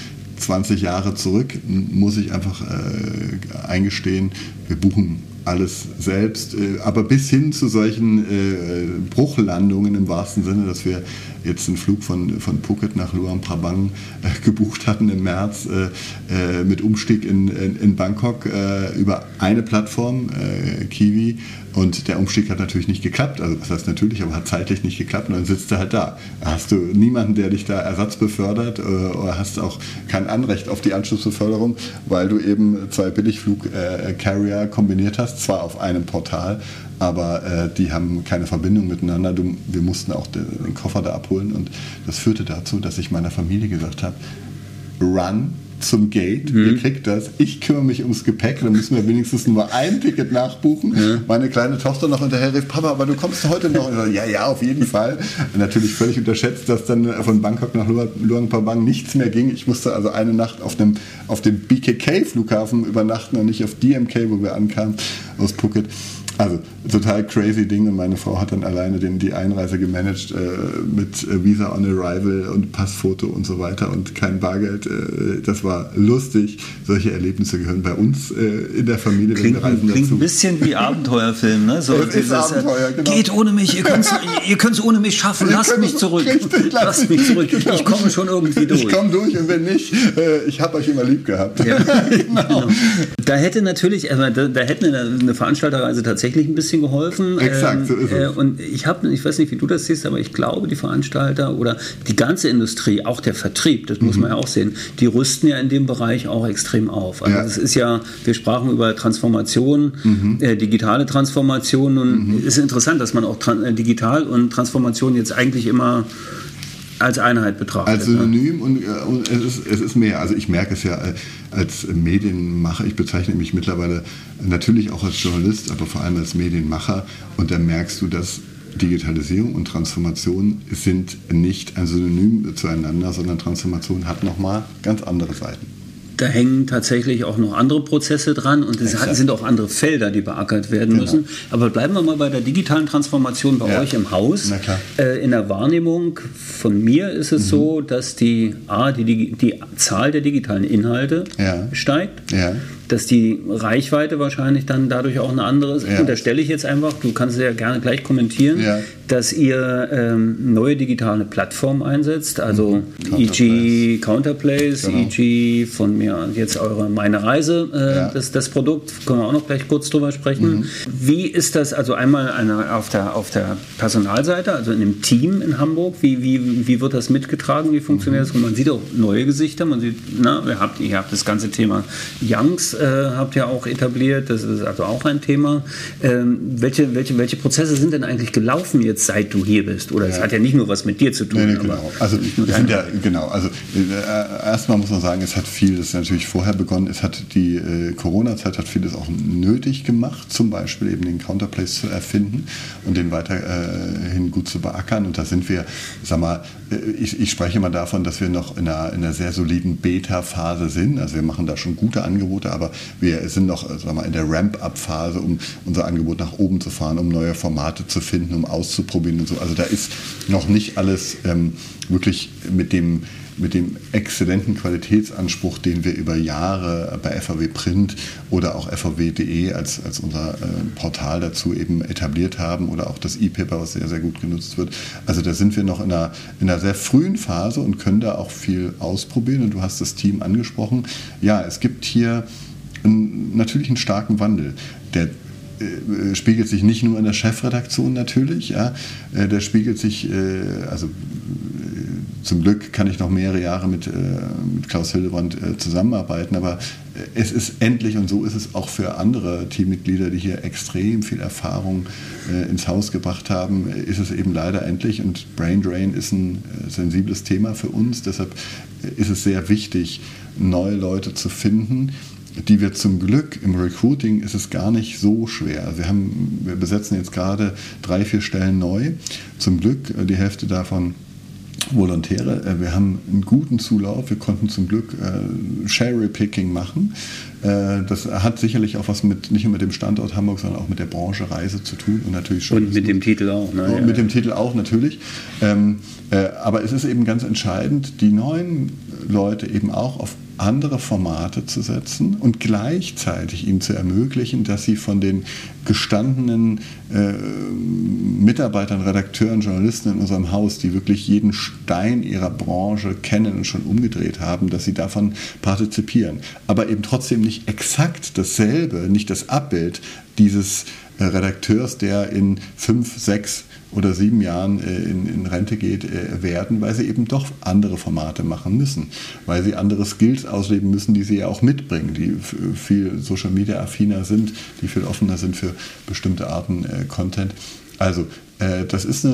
20 Jahre zurück, muss ich einfach eingestehen. Wir buchen alles selbst, aber bis hin zu solchen Bruchlandungen im wahrsten Sinne, dass wir jetzt einen Flug von Phuket nach Luang Prabang gebucht hatten im März mit Umstieg in Bangkok über eine Plattform, Kiwi, und der Umstieg hat natürlich nicht geklappt, also das heißt natürlich, aber hat zeitlich nicht geklappt und dann sitzt du halt da. Hast du niemanden, der dich da Ersatz befördert oder hast auch kein Anrecht auf die Anschlussbeförderung, weil du eben 2 Billigflug-Carrier kombiniert hast, zwar auf einem Portal, aber die haben keine Verbindung miteinander. Wir mussten auch den Koffer da abholen und das führte dazu, dass ich meiner Familie gesagt habe, run, zum Gate, ihr kriegt das, ich kümmere mich ums Gepäck, dann müssen wir wenigstens nur ein Ticket nachbuchen. Meine kleine Tochter noch hinterher rief, Papa, aber du kommst heute noch. Und ich sage, ja, auf jeden Fall. Natürlich völlig unterschätzt, dass dann von Bangkok nach Luang Prabang nichts mehr ging. Ich musste also eine Nacht auf dem BKK-Flughafen übernachten und nicht auf DMK, wo wir ankamen, aus Phuket. Also total crazy Ding, und meine Frau hat dann alleine die Einreise gemanagt mit Visa on Arrival und Passfoto und so weiter und kein Bargeld. Das war lustig. Solche Erlebnisse gehören bei uns in der Familie. Klingt ein bisschen wie Abenteuerfilm, ne? So dieses, Abenteuer, genau. Geht ohne mich, ihr könnt es ohne mich schaffen, lasst mich zurück. Lasst mich zurück, genau. Ich komme schon irgendwie durch. Ich komme durch, und wenn nicht, ich habe euch immer lieb gehabt. Ja. Genau. Da hätte natürlich, da hätte eine Veranstalterreise tatsächlich ein bisschen geholfen. Exakt, so ist es. Und ich weiß nicht, wie du das siehst, aber ich glaube, die Veranstalter oder die ganze Industrie, auch der Vertrieb, das muss man ja auch sehen, die rüsten ja in dem Bereich auch extrem auf. Also es ist ja, wir sprachen über Transformation, digitale Transformation, und es ist interessant, dass man auch digital und Transformation jetzt eigentlich immer als Einheit betrachtet. Als Synonym, und es ist mehr. Also ich merke es ja als Medienmacher, ich bezeichne mich mittlerweile natürlich auch als Journalist, aber vor allem als Medienmacher, und da merkst du, dass Digitalisierung und Transformation sind nicht ein Synonym zueinander, sondern Transformation hat nochmal ganz andere Seiten. Da hängen tatsächlich auch noch andere Prozesse dran, und es sind auch andere Felder, die beackert werden müssen. Aber bleiben wir mal bei der digitalen Transformation bei euch im Haus. In der Wahrnehmung von mir ist es so, dass die Zahl der digitalen Inhalte steigt, dass die Reichweite wahrscheinlich dann dadurch auch eine andere ist. Unterstelle ich jetzt einfach, du kannst es ja gerne gleich kommentieren, dass ihr neue digitale Plattformen einsetzt, also e.g. Counterplace, e.g. von mir jetzt meine Reise, das Produkt, können wir auch noch gleich kurz drüber sprechen. Wie ist das, also einmal auf der Personalseite, also in dem Team in Hamburg, wie wird das mitgetragen, wie funktioniert das? Und man sieht auch neue Gesichter, man sieht, ihr habt das ganze Thema Youngs, habt ihr auch etabliert, das ist also auch ein Thema. Welche Prozesse sind denn eigentlich gelaufen jetzt, seit du hier bist? Oder es hat ja nicht nur was mit dir zu tun. Nee, genau. Also erstmal muss man sagen, es hat vieles natürlich vorher begonnen. Es hat die Corona-Zeit hat vieles auch nötig gemacht, zum Beispiel eben den Counterplace zu erfinden und den weiterhin gut zu beackern. Und da sind wir, ich spreche mal davon, dass wir noch in einer sehr soliden Beta-Phase sind. Also wir machen da schon gute Angebote, aber wir sind noch in der Ramp-up-Phase, um unser Angebot nach oben zu fahren, um neue Formate zu finden, um auszuprobieren und so. Also da ist noch nicht alles wirklich mit dem exzellenten Qualitätsanspruch, den wir über Jahre bei FAW Print oder auch FAW.de als unser Portal dazu eben etabliert haben, oder auch das E-Paper, was sehr, sehr gut genutzt wird. Also da sind wir noch in einer sehr frühen Phase und können da auch viel ausprobieren. Und du hast das Team angesprochen. Ja, es gibt hier natürlich einen starken Wandel. Der spiegelt sich nicht nur in der Chefredaktion natürlich, der spiegelt sich, zum Glück kann ich noch mehrere Jahre mit Klaus Hildebrand zusammenarbeiten, aber es ist endlich, und so ist es auch für andere Teammitglieder, die hier extrem viel Erfahrung ins Haus gebracht haben, ist es eben leider endlich, und Brain Drain ist ein sensibles Thema für uns, deshalb ist es sehr wichtig, neue Leute zu finden, die wir zum Glück, im Recruiting ist es gar nicht so schwer. Wir besetzen jetzt gerade 3-4 Stellen neu. Zum Glück die Hälfte davon Volontäre. Wir haben einen guten Zulauf. Wir konnten zum Glück Cherry-Picking machen. Das hat sicherlich auch was nicht nur mit dem Standort Hamburg, sondern auch mit der Branche Reise zu tun. Und natürlich schon. Und mit dem Titel auch. Ne? Mit dem Titel auch natürlich. Aber es ist eben ganz entscheidend, die neuen Leute eben auch auf andere Formate zu setzen und gleichzeitig ihnen zu ermöglichen, dass sie von den gestandenen Mitarbeitern, Redakteuren, Journalisten in unserem Haus, die wirklich jeden Stein ihrer Branche kennen und schon umgedreht haben, dass sie davon partizipieren. Aber eben trotzdem nicht exakt dasselbe, nicht das Abbild dieses Redakteurs, der in 5, 6 oder 7 Jahren in Rente geht, werden, weil sie eben doch andere Formate machen müssen, weil sie andere Skills ausleben müssen, die sie ja auch mitbringen, die viel Social-Media-affiner sind, die viel offener sind für bestimmte Arten Content. Also das ist eine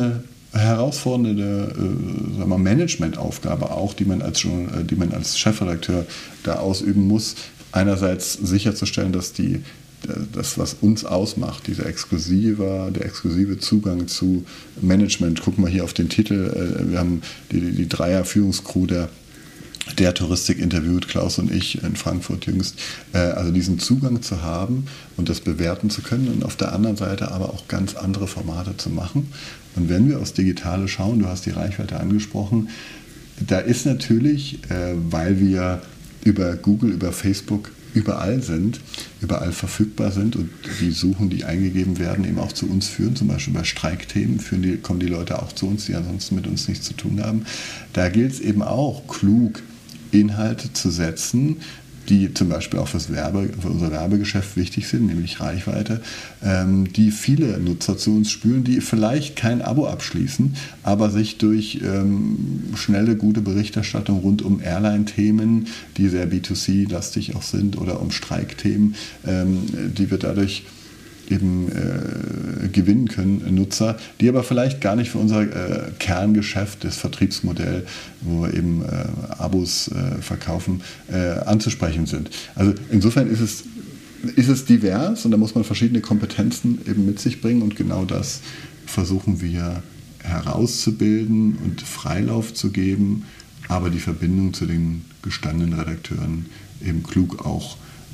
herausfordernde Managementaufgabe auch, die man als Chefredakteur da ausüben muss. Einerseits sicherzustellen, dass das, was uns ausmacht, der exklusive Zugang zu Management. Gucken wir hier auf den Titel. Wir haben die Dreier-Führungscrew der Touristik interviewt, Klaus und ich in Frankfurt jüngst, also diesen Zugang zu haben und das bewerten zu können und auf der anderen Seite aber auch ganz andere Formate zu machen. Und wenn wir aufs Digitale schauen, du hast die Reichweite angesprochen, da ist natürlich, weil wir über Google, über Facebook überall verfügbar sind und die Suchen, die eingegeben werden, eben auch zu uns führen, zum Beispiel bei Streikthemen kommen die Leute auch zu uns, die ansonsten mit uns nichts zu tun haben. Da gilt es eben auch, klug Inhalte zu setzen, die zum Beispiel auch für unser Werbegeschäft wichtig sind, nämlich Reichweite, die viele Nutzer zu uns spüren, die vielleicht kein Abo abschließen, aber sich durch schnelle, gute Berichterstattung rund um Airline-Themen, die sehr B2C-lastig auch sind, oder um Streikthemen, die wir dadurch eben gewinnen können, Nutzer, die aber vielleicht gar nicht für unser Kerngeschäft, das Vertriebsmodell, wo wir eben Abos verkaufen, anzusprechen sind. Also insofern ist es divers und da muss man verschiedene Kompetenzen eben mit sich bringen und genau das versuchen wir herauszubilden und Freilauf zu geben, aber die Verbindung zu den gestandenen Redakteuren eben klug auch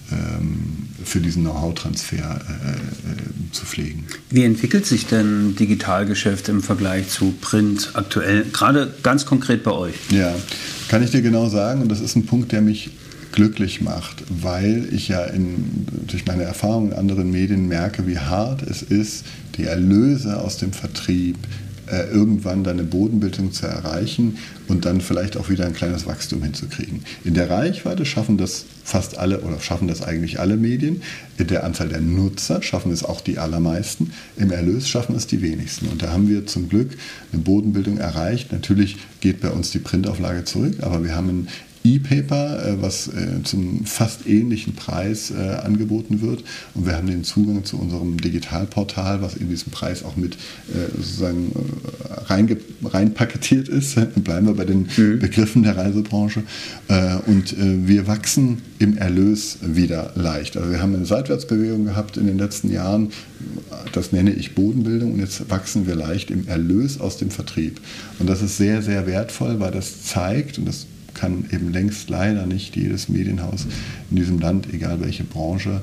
für diesen Know-how-Transfer zu pflegen. Wie entwickelt sich denn Digitalgeschäft im Vergleich zu Print aktuell, gerade ganz konkret bei euch? Ja, kann ich dir genau sagen, und das ist ein Punkt, der mich glücklich macht, weil ich ja durch meine Erfahrungen in anderen Medien merke, wie hart es ist, die Erlöse aus dem Vertrieb irgendwann deine Bodenbildung zu erreichen und dann vielleicht auch wieder ein kleines Wachstum hinzukriegen. In der Reichweite schaffen das fast alle oder schaffen das eigentlich alle Medien. In der Anzahl der Nutzer schaffen es auch die allermeisten. Im Erlös schaffen es die wenigsten. Und da haben wir zum Glück eine Bodenbildung erreicht. Natürlich geht bei uns die Printauflage zurück, aber wir haben ein E-Paper, was zum fast ähnlichen Preis angeboten wird. Und wir haben den Zugang zu unserem Digitalportal, was in diesem Preis auch mit sozusagen reinpaketiert ist. Bleiben wir bei den Begriffen der Reisebranche. Und wir wachsen im Erlös wieder leicht. Also wir haben eine Seitwärtsbewegung gehabt in den letzten Jahren. Das nenne ich Bodenbildung. Und jetzt wachsen wir leicht im Erlös aus dem Vertrieb. Und das ist sehr, sehr wertvoll, weil das zeigt, und das kann eben längst leider nicht jedes Medienhaus in diesem Land, egal welche Branche,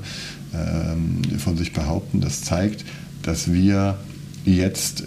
von sich behaupten. Das zeigt, dass wir jetzt,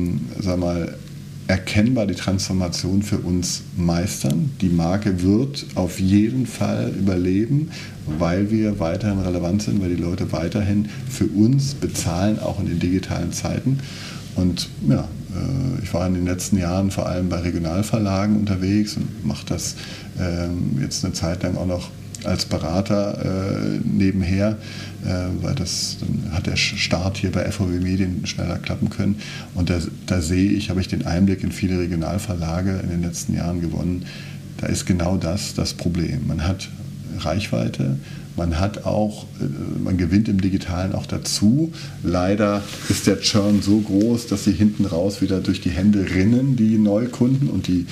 erkennbar die Transformation für uns meistern. Die Marke wird auf jeden Fall überleben, weil wir weiterhin relevant sind, weil die Leute weiterhin für uns bezahlen, auch in den digitalen Zeiten. Und ja, ich war in den letzten Jahren vor allem bei Regionalverlagen unterwegs und mache das jetzt eine Zeit lang auch noch als Berater nebenher, weil dann hat der Start hier bei FOW Medien schneller klappen können. Und da habe ich den Einblick in viele Regionalverlage in den letzten Jahren gewonnen. Da ist genau das Problem. Man hat Reichweite, man gewinnt im Digitalen auch dazu. Leider ist der Churn so groß, dass sie hinten raus wieder durch die Hände rinnen, die Neukunden, und die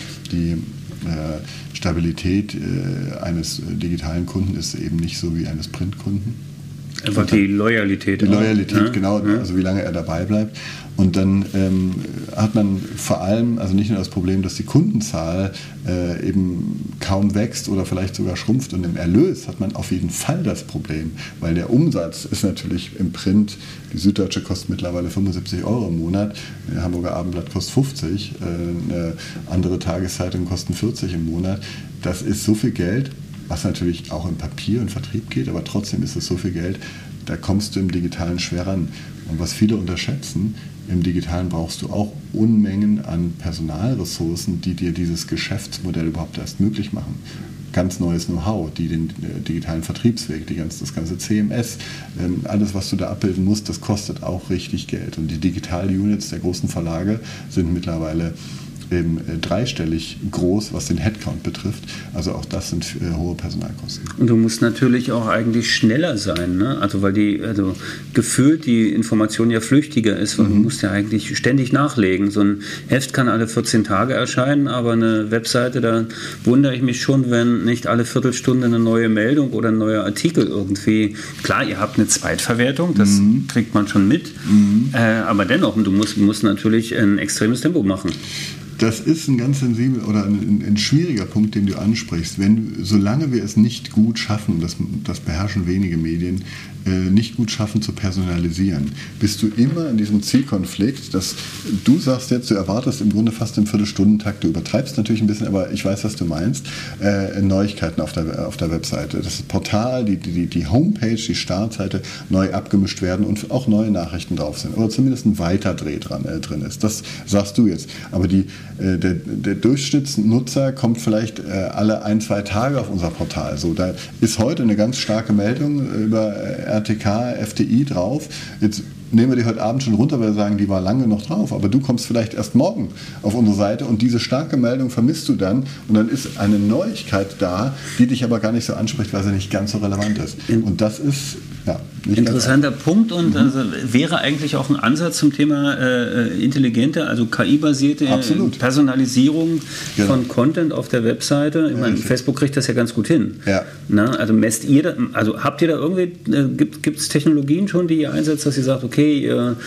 Stabilität eines digitalen Kunden ist eben nicht so wie eines Printkunden. Einfach die Loyalität. Die Loyalität, genau, also wie lange er dabei bleibt. Und dann hat man vor allem, also nicht nur das Problem, dass die Kundenzahl eben kaum wächst oder vielleicht sogar schrumpft, und im Erlös hat man auf jeden Fall das Problem, weil der Umsatz ist natürlich im Print, die Süddeutsche kostet mittlerweile 75 € im Monat, der Hamburger Abendblatt kostet 50, andere Tageszeitungen kosten 40 im Monat. Das ist so viel Geld, was natürlich auch im Papier und Vertrieb geht, aber trotzdem ist es so viel Geld, da kommst du im Digitalen schwer ran. Und was viele unterschätzen, im Digitalen brauchst du auch Unmengen an Personalressourcen, die dir dieses Geschäftsmodell überhaupt erst möglich machen. Ganz neues Know-how, die den digitalen Vertriebsweg, das ganze CMS, alles, was du da abbilden musst, das kostet auch richtig Geld. Und die Digital-Units der großen Verlage sind mittlerweile eben dreistellig groß, was den Headcount betrifft. Also auch das sind hohe Personalkosten. Und du musst natürlich auch eigentlich schneller sein, ne? Also weil gefühlt die Information ja flüchtiger ist, weil du musst ja eigentlich ständig nachlegen. So ein Heft kann alle 14 Tage erscheinen, aber eine Webseite, da wundere ich mich schon, wenn nicht alle Viertelstunde eine neue Meldung oder ein neuer Artikel irgendwie. Klar, ihr habt eine Zweitverwertung, das kriegt man schon mit, aber dennoch, du musst natürlich ein extremes Tempo machen. Das ist ein ganz sensibel oder ein schwieriger Punkt, den du ansprichst. Solange wir es nicht gut schaffen, das beherrschen wenige Medien, nicht gut schaffen zu personalisieren, bist du immer in diesem Zielkonflikt, dass du sagst jetzt, du erwartest im Grunde fast im Viertelstundentakt, du übertreibst natürlich ein bisschen, aber ich weiß, was du meinst, Neuigkeiten auf der Webseite. Das Portal, die Homepage, die Startseite neu abgemischt werden und auch neue Nachrichten drauf sind oder zumindest ein Weiterdreh drin ist. Das sagst du jetzt. Aber der Durchschnittsnutzer kommt vielleicht alle 1-2 Tage auf unser Portal. So, da ist heute eine ganz starke Meldung über RTK, FDI drauf. Jetzt nehmen wir die heute Abend schon runter, weil wir sagen, die war lange noch drauf. Aber du kommst vielleicht erst morgen auf unsere Seite und diese starke Meldung vermisst du dann. Und dann ist eine Neuigkeit da, die dich aber gar nicht so anspricht, weil sie nicht ganz so relevant ist. Und das ist nicht interessanter Punkt und also wäre eigentlich auch ein Ansatz zum Thema intelligente, also KI-basierte Personalisierung von Content auf der Webseite. Ich meine, Facebook kriegt das ja ganz gut hin. Ja. Na, also habt ihr da irgendwie, gibt es Technologien schon, die ihr einsetzt, dass ihr sagt, okay,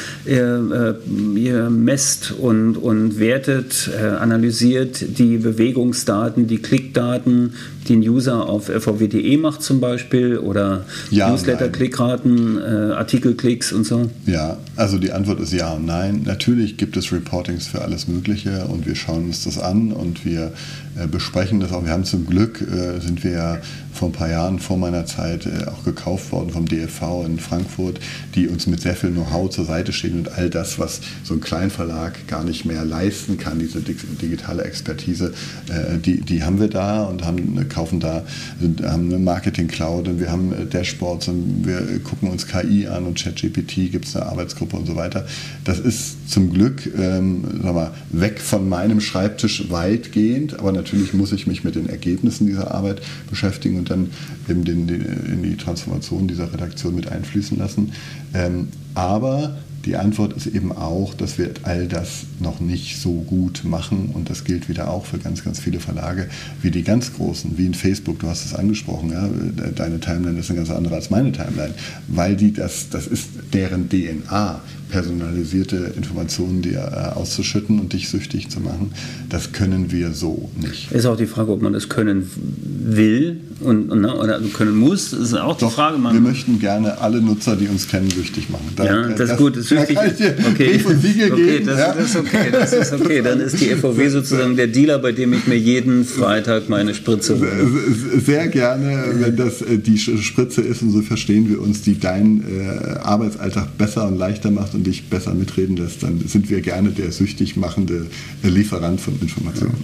ihr messt und wertet, analysiert die Bewegungsdaten, die Klickdaten, die ein User auf fvw.de macht zum Beispiel oder Newsletter-Klickraten, Artikelklicks und so? Ja, also die Antwort ist ja und nein. Natürlich gibt es Reportings für alles Mögliche und wir schauen uns das an und wir besprechen das auch. Wir haben zum Glück, sind wir ja vor ein paar Jahren, vor meiner Zeit, auch gekauft worden vom DFV in Frankfurt, die uns mit sehr viel Know-how zur Seite stehen und all das, was so ein Kleinverlag gar nicht mehr leisten kann, diese digitale Expertise, die haben wir da und haben eine Marketing-Cloud und wir haben Dashboards und wir gucken uns KI an und ChatGPT, gibt es eine Arbeitsgruppe und so weiter. Das ist zum Glück weg von meinem Schreibtisch weitgehend, aber natürlich muss ich mich mit den Ergebnissen dieser Arbeit beschäftigen und dann eben in die Transformation dieser Redaktion mit einfließen lassen. Aber die Antwort ist eben auch, dass wir all das noch nicht so gut machen und das gilt wieder auch für ganz, ganz viele Verlage, wie die ganz großen, wie in Facebook, du hast es angesprochen, ja? Deine Timeline ist eine ganz andere als meine Timeline, weil das ist deren DNA, personalisierte Informationen dir auszuschütten und dich süchtig zu machen. Das können wir so nicht. Ist auch die Frage, ob man das können will oder können muss. Das ist auch die Frage. Wir möchten gerne alle Nutzer, die uns kennen, süchtig machen. Das ist gut. Das ist kann ich dir Brief und Siegel geben. Das ist okay. Dann ist die FVW sozusagen der Dealer, bei dem ich mir jeden Freitag meine Spritze hole. Sehr gerne, wenn das die Spritze ist und so verstehen wir uns, die deinen Arbeitsalltag besser und leichter macht und dich besser mitreden lässt, dann sind wir gerne der süchtig machende Lieferant von Informationen.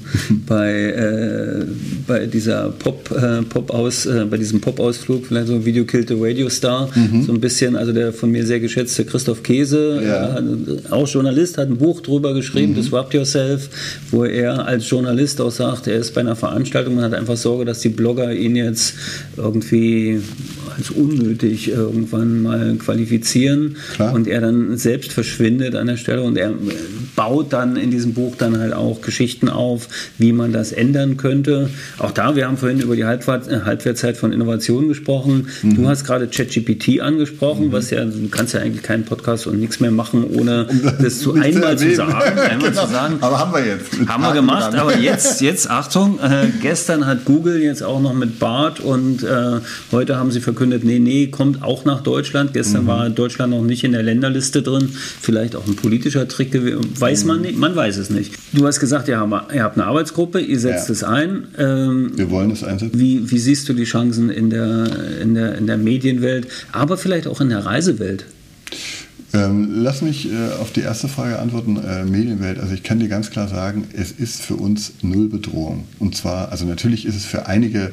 Bei dieser bei diesem Pop-Ausflug, vielleicht so Video Killed the Radio Star, so ein bisschen, also der von mir sehr geschätzte Christoph Käse, auch Journalist, hat ein Buch drüber geschrieben, Disrupt Yourself, wo er als Journalist auch sagt, er ist bei einer Veranstaltung und hat einfach Sorge, dass die Blogger ihn jetzt irgendwie als unnötig irgendwann mal qualifizieren. Klar. Und er dann selbst verschwindet an der Stelle und er baut dann in diesem Buch dann halt auch Geschichten auf, wie man das ändern könnte. Auch da, wir haben vorhin über die Halbwertszeit von Innovationen gesprochen. Du hast gerade ChatGPT angesprochen, was ja, du kannst ja eigentlich keinen Podcast und nichts mehr machen, ohne das einmal zu sagen. Aber haben wir jetzt. Haben wir gemacht, aber jetzt Achtung, gestern hat Google jetzt auch noch mit Bart und heute haben sie verkündet, nee, kommt auch nach Deutschland. Gestern war Deutschland noch nicht in der Länderliste drin. Vielleicht auch ein politischer Trick, weiß man nicht, man weiß es nicht. Du hast gesagt, ihr habt eine Arbeitsgruppe, ihr setzt es ein. Wir wollen es einsetzen. Wie siehst du die Chancen in der Medienwelt, aber vielleicht auch in der Reisewelt? Lass mich auf die erste Frage antworten, Medienwelt. Also ich kann dir ganz klar sagen, es ist für uns null Bedrohung. Und zwar, also natürlich ist es für einige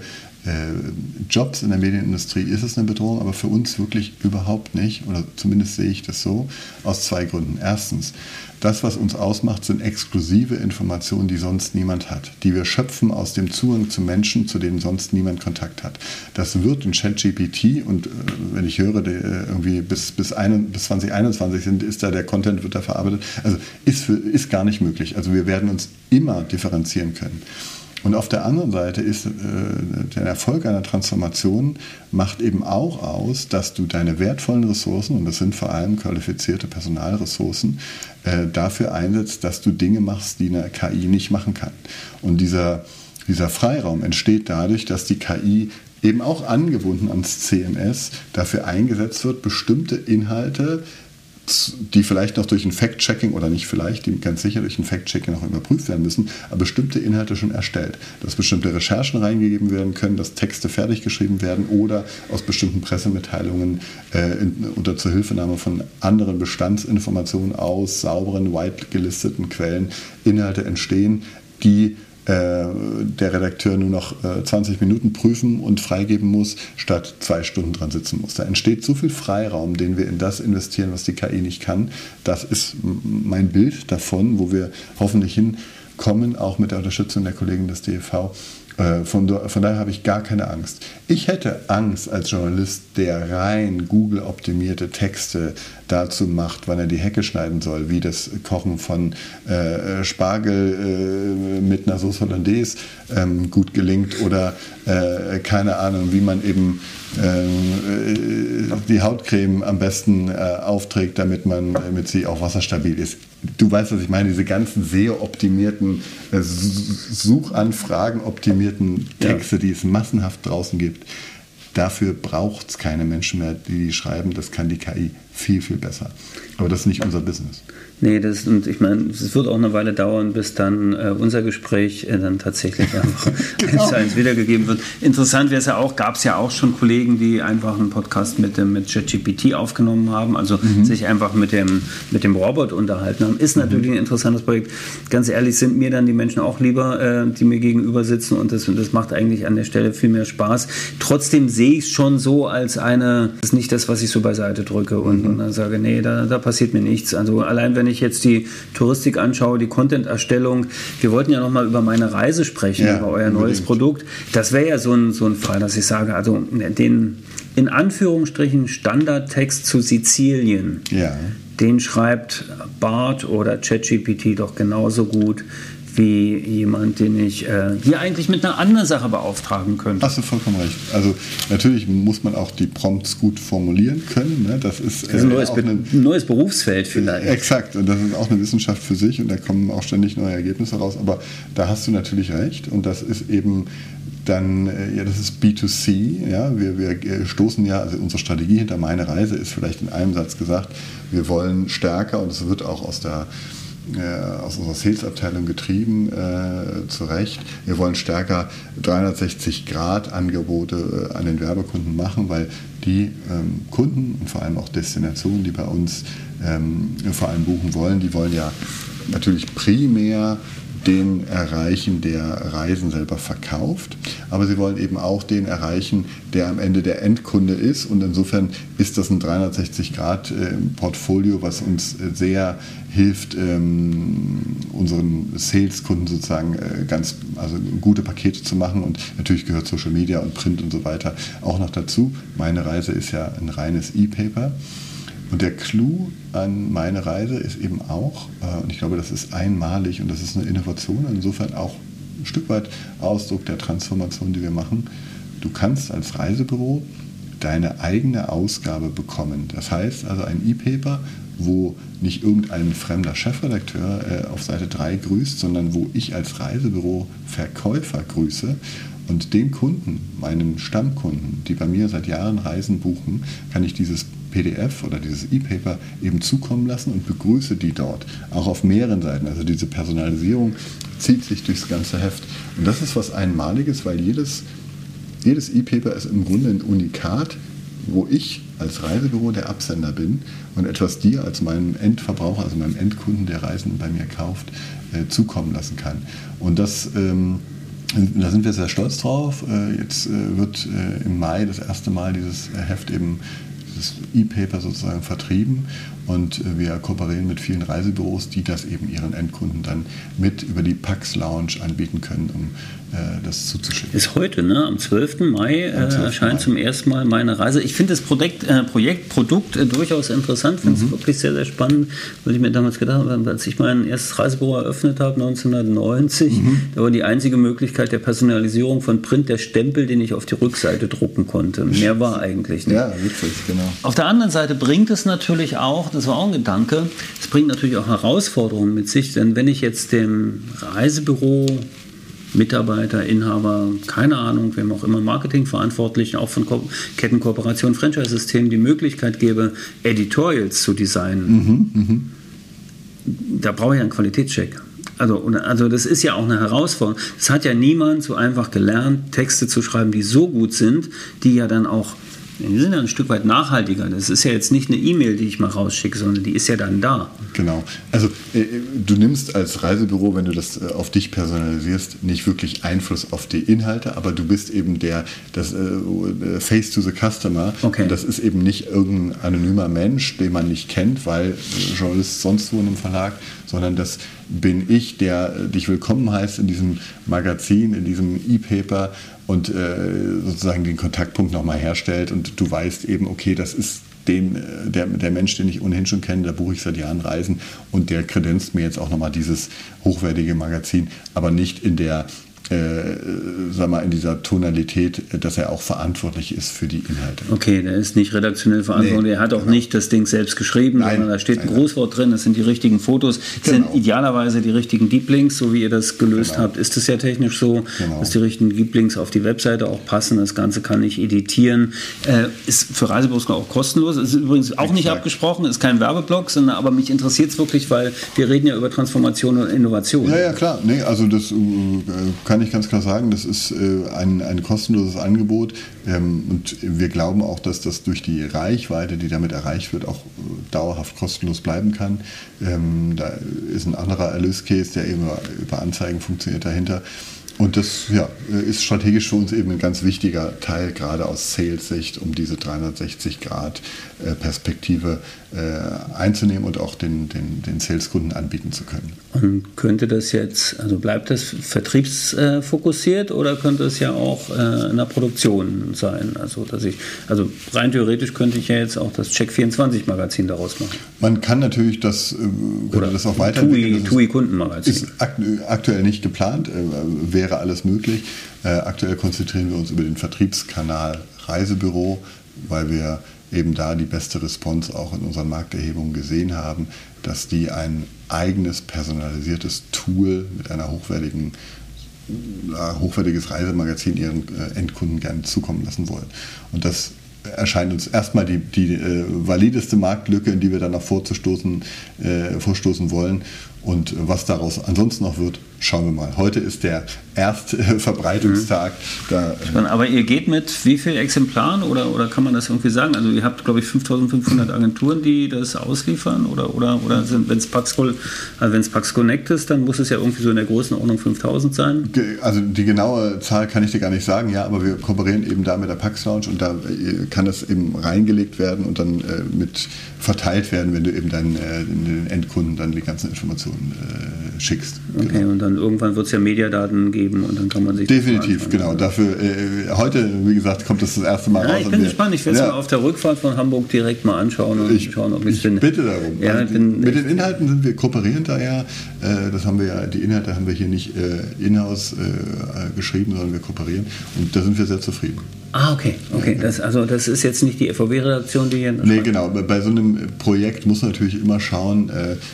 Jobs in der Medienindustrie ist es eine Bedrohung, aber für uns wirklich überhaupt nicht, oder zumindest sehe ich das so, aus 2 Gründen. Erstens, das, was uns ausmacht, sind exklusive Informationen, die sonst niemand hat, die wir schöpfen aus dem Zugang zu Menschen, zu denen sonst niemand Kontakt hat. Das wird in ChatGPT, und wenn ich höre, irgendwie bis 2021 ist da der Content, wird da verarbeitet, also ist gar nicht möglich. Also wir werden uns immer differenzieren können. Und auf der anderen Seite ist der Erfolg einer Transformation macht eben auch aus, dass du deine wertvollen Ressourcen, und das sind vor allem qualifizierte Personalressourcen, dafür einsetzt, dass du Dinge machst, die eine KI nicht machen kann. Und dieser Freiraum entsteht dadurch, dass die KI eben auch angebunden ans CMS dafür eingesetzt wird, bestimmte Inhalte, die vielleicht noch durch ein Fact-Checking oder nicht vielleicht, die ganz sicher durch ein Fact-Checking noch überprüft werden müssen, aber bestimmte Inhalte schon erstellt. Dass bestimmte Recherchen reingegeben werden können, dass Texte fertig geschrieben werden oder aus bestimmten Pressemitteilungen unter Zuhilfenahme von anderen Bestandsinformationen aus sauberen, white gelisteten Quellen Inhalte entstehen, die der Redakteur nur noch 20 Minuten prüfen und freigeben muss, statt 2 Stunden dran sitzen muss. Da entsteht so viel Freiraum, den wir in das investieren, was die KI nicht kann. Das ist mein Bild davon, wo wir hoffentlich hinkommen, auch mit der Unterstützung der Kollegen des DEV. Von daher habe ich gar keine Angst. Ich hätte Angst als Journalist, der rein Google-optimierte Texte dazu macht, wann er die Hecke schneiden soll, wie das Kochen von Spargel mit einer Sauce Hollandaise gut gelingt oder keine Ahnung, wie man eben die Hautcreme am besten aufträgt, damit sie auch wasserstabil ist. Du weißt, was ich meine, diese ganzen SEO-optimierten, Suchanfragen-optimierten Texte, die es massenhaft draußen gibt. Dafür braucht es keine Menschen mehr, die schreiben. Das kann die KI viel, viel besser. Aber das ist nicht unser Business. Nee, und ich meine, es wird auch eine Weile dauern, bis dann unser Gespräch dann tatsächlich einfach genau. 1:1 wiedergegeben wird. Interessant wäre es ja auch, gab es ja auch schon Kollegen, die einfach einen Podcast mit ChatGPT aufgenommen haben, also sich einfach mit dem Robot unterhalten haben. Ist natürlich ein interessantes Projekt. Ganz ehrlich sind mir dann die Menschen auch lieber, die mir gegenüber sitzen, und das macht eigentlich an der Stelle viel mehr Spaß. Trotzdem sehe ich es schon so als das ist nicht das, was ich so beiseite drücke und dann sage, nee, da passiert mir nichts. Also allein wenn ich jetzt die Touristik anschaue, die Content-Erstellung, wir wollten ja nochmal über meine Reise sprechen, über euer neues Produkt. Das wäre ja so ein Fall, dass ich sage, also den in Anführungsstrichen Standardtext zu Sizilien, den schreibt Bart oder ChatGPT doch genauso gut wie jemand, den ich hier eigentlich mit einer anderen Sache beauftragen könnte. Hast du vollkommen recht. Also natürlich muss man auch die Prompts gut formulieren können. Ne? Das ist ein neues Berufsfeld vielleicht. Exakt. Und das ist auch eine Wissenschaft für sich und da kommen auch ständig neue Ergebnisse raus. Aber da hast du natürlich recht und das ist eben dann, das ist B2C. Ja? Wir stoßen ja, also unsere Strategie hinter meine Reise ist vielleicht in einem Satz gesagt, wir wollen stärker, und es wird auch aus unserer Sales-Abteilung getrieben, zu Recht. Wir wollen stärker 360-Grad-Angebote an den Werbekunden machen, weil die Kunden und vor allem auch Destinationen, die bei uns vor allem buchen wollen, die wollen ja natürlich primär den erreichen, der Reisen selber verkauft, aber sie wollen eben auch den erreichen, der am Ende der Endkunde ist, und insofern ist das ein 360-Grad-Portfolio, was uns sehr hilft, unseren Sales-Kunden sozusagen gute Pakete zu machen, und natürlich gehört Social Media und Print und so weiter auch noch dazu. Meine Reise ist ja ein reines E-Paper. Und der Clou an meine Reise ist eben auch, und ich glaube, das ist einmalig und das ist eine Innovation, insofern auch ein Stück weit Ausdruck der Transformation, die wir machen. Du kannst als Reisebüro deine eigene Ausgabe bekommen. Das heißt also ein E-Paper, wo nicht irgendein fremder Chefredakteur auf Seite 3 grüßt, sondern wo ich als Reisebüro Verkäufer grüße und den Kunden, meinen Stammkunden, die bei mir seit Jahren Reisen buchen, kann ich dieses PDF oder dieses E-Paper eben zukommen lassen und begrüße die dort, auch auf mehreren Seiten. Also diese Personalisierung zieht sich durchs ganze Heft. Und das ist was Einmaliges, weil jedes E-Paper ist im Grunde ein Unikat, wo ich als Reisebüro der Absender bin und etwas dir als meinem Endverbraucher, also meinem Endkunden, der Reisen bei mir kauft, zukommen lassen kann. Und das Da sind wir sehr stolz drauf. Jetzt wird im Mai das erste Mal dieses Heft eben, dieses E-Paper sozusagen vertrieben und wir kooperieren mit vielen Reisebüros, die das eben ihren Endkunden dann mit über die Pax Lounge anbieten können, um das zuzuschicken. Ist heute, ne? Am 12. Mai erscheint zum ersten Mal meine Reise. Ich finde das Produkt durchaus interessant, finde es wirklich sehr, sehr spannend, weil ich mir damals gedacht habe, als ich mein erstes Reisebüro eröffnet habe, 1990, da war die einzige Möglichkeit der Personalisierung von Print der Stempel, den ich auf die Rückseite drucken konnte. Mehr war eigentlich nicht. Ja, witzig, genau. Auf der anderen Seite bringt es natürlich auch, das war auch ein Gedanke, es bringt natürlich auch Herausforderungen mit sich, denn wenn ich jetzt dem Reisebüro, Mitarbeiter, Inhaber, keine Ahnung, wem auch immer, Marketingverantwortlichen, auch von Kettenkooperation, Franchise-Systemen die Möglichkeit gebe, Editorials zu designen, da brauche ich einen Qualitätscheck. Also das ist ja auch eine Herausforderung. Das hat ja niemand so einfach gelernt, Texte zu schreiben, die so gut sind, die ja dann auch, die sind ja ein Stück weit nachhaltiger. Das ist ja jetzt nicht eine E-Mail, die ich mal rausschicke, sondern die ist ja dann da. Genau. Also du nimmst als Reisebüro, wenn du das auf dich personalisierst, nicht wirklich Einfluss auf die Inhalte, aber du bist eben das Face to the Customer. Okay. Und das ist eben nicht irgendein anonymer Mensch, den man nicht kennt, weil Journalist sonst wo in einem Verlag, sondern das bin ich, der dich willkommen heißt in diesem Magazin, in diesem E-Paper und sozusagen den Kontaktpunkt nochmal herstellt und du weißt eben, okay, das ist der Mensch, den ich ohnehin schon kenne, da buche ich seit Jahren Reisen und der kredenzt mir jetzt auch nochmal dieses hochwertige Magazin, aber nicht in der in dieser Tonalität, dass er auch verantwortlich ist für die Inhalte. Okay, der ist nicht redaktionell verantwortlich, er hat auch nicht das Ding selbst geschrieben, sondern da steht ein Großwort drin, das sind die richtigen Fotos, das sind idealerweise die richtigen Deep Links, so wie ihr das gelöst habt, ist es ja technisch so, dass die richtigen Deep Links auf die Webseite auch passen, das Ganze kann ich editieren, ist für Reisebüros auch kostenlos, ist übrigens auch nicht abgesprochen, ist kein Werbeblock, sondern aber mich interessiert es wirklich, weil wir reden ja über Transformation und Innovation. Ja, klar, nee, also das kann ich ganz klar sagen, das ist ein kostenloses Angebot und wir glauben auch, dass das durch die Reichweite, die damit erreicht wird, auch dauerhaft kostenlos bleiben kann. Da ist ein anderer Erlöscase, der eben über Anzeigen funktioniert dahinter. Und das ist strategisch für uns eben ein ganz wichtiger Teil, gerade aus Sales-Sicht, um diese 360-Grad-Perspektive einzunehmen und auch den Sales-Kunden anbieten zu können. Und könnte das jetzt, also bleibt das vertriebsfokussiert oder könnte es ja auch in der Produktion sein? Also rein theoretisch könnte ich ja jetzt auch das Check24-Magazin daraus machen. Man kann natürlich das auch weiterentwickeln. TUI-Kundenmagazin. Ist aktuell nicht geplant, wäre alles möglich. Aktuell konzentrieren wir uns über den Vertriebskanal Reisebüro, weil wir eben da die beste Response auch in unseren Markterhebungen gesehen haben, dass die ein eigenes personalisiertes Tool mit einer hochwertiges Reisemagazin ihren Endkunden gerne zukommen lassen wollen. Und das erscheint uns erstmal die valideste Marktlücke, in die wir dann noch vorstoßen wollen. Und was daraus ansonsten noch wird, schauen wir mal. Heute ist der Erstverbreitungstag. Aber ihr geht mit wie vielen Exemplaren oder kann man das irgendwie sagen? Also ihr habt, glaube ich, 5.500 Agenturen, die das ausliefern oder wenn es Pax Connect ist, dann muss es ja irgendwie so in der Größenordnung 5.000 sein? Also die genaue Zahl kann ich dir gar nicht sagen, ja, aber wir kooperieren eben da mit der Pax Lounge und da kann das eben reingelegt werden und dann mit verteilt werden, wenn du eben den Endkunden dann die ganzen Informationen schickst. Okay, genau. Und dann irgendwann wird es ja Mediadaten geben und dann kann man sich... Definitiv, genau. Dafür, heute, wie gesagt, kommt das erste Mal raus. Ich bin gespannt. Ich werde es mir auf der Rückfahrt von Hamburg direkt mal anschauen und schauen, ob ich es finde. Bitte darum. Ja, mit den Inhalten sind wir kooperierend daher. Die Inhalte haben wir hier nicht in-house geschrieben, sondern wir kooperieren. Und da sind wir sehr zufrieden. Ah, okay. Das ist jetzt nicht die FVW-Redaktion, die hier... Nee, genau. Bei so einem Projekt muss man natürlich immer schauen,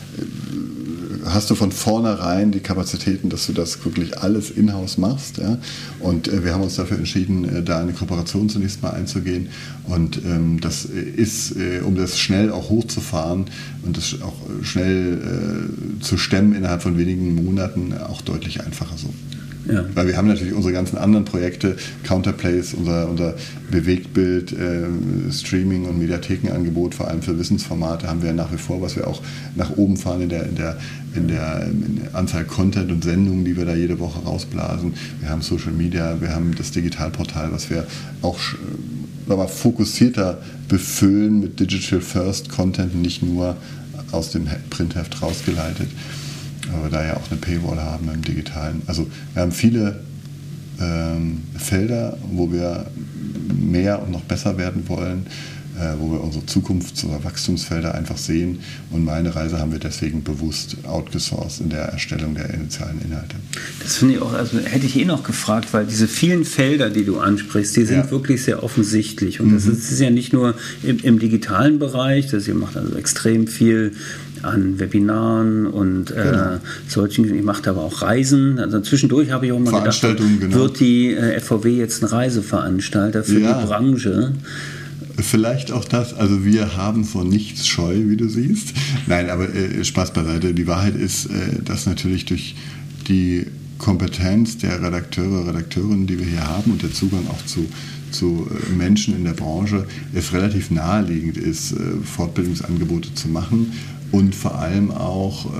hast du von vornherein die Kapazitäten, dass du das wirklich alles in-house machst. Ja? Und wir haben uns dafür entschieden, da eine Kooperation zunächst mal einzugehen. Und das ist, um das schnell auch hochzufahren und das auch schnell zu stemmen innerhalb von wenigen Monaten, auch deutlich einfacher so. Ja. Weil wir haben natürlich unsere ganzen anderen Projekte, Counterplays, unser Bewegtbild, Streaming- und Mediathekenangebot, vor allem für Wissensformate, haben wir nach wie vor, was wir auch nach oben fahren in der Anzahl Content und Sendungen, die wir da jede Woche rausblasen. Wir haben Social Media, wir haben das Digitalportal, was wir auch fokussierter befüllen mit Digital First Content, nicht nur aus dem Printheft rausgeleitet, aber da ja auch eine Paywall haben im Digitalen. Also wir haben viele Felder, wo wir mehr und noch besser werden wollen, wo wir unsere Zukunfts- oder Wachstumsfelder einfach sehen. Und meine Reise haben wir deswegen bewusst outgesourced in der Erstellung der initialen Inhalte. Das finde ich auch, also hätte ich noch gefragt, weil diese vielen Felder, die du ansprichst, die sind wirklich sehr offensichtlich. Und das ist ja nicht nur im digitalen Bereich, ihr macht also extrem viel an Webinaren und solchen, ihr macht aber auch Reisen. Also zwischendurch habe ich auch mal gedacht, wird die FVW jetzt ein Reiseveranstalter für die Branche? Vielleicht auch das. Also wir haben vor nichts scheu, wie du siehst. Nein, aber Spaß beiseite. Die Wahrheit ist, dass natürlich durch die Kompetenz der Redakteure, Redakteurinnen, die wir hier haben und der Zugang auch zu Menschen in der Branche, es relativ naheliegend ist, Fortbildungsangebote zu machen und vor allem auch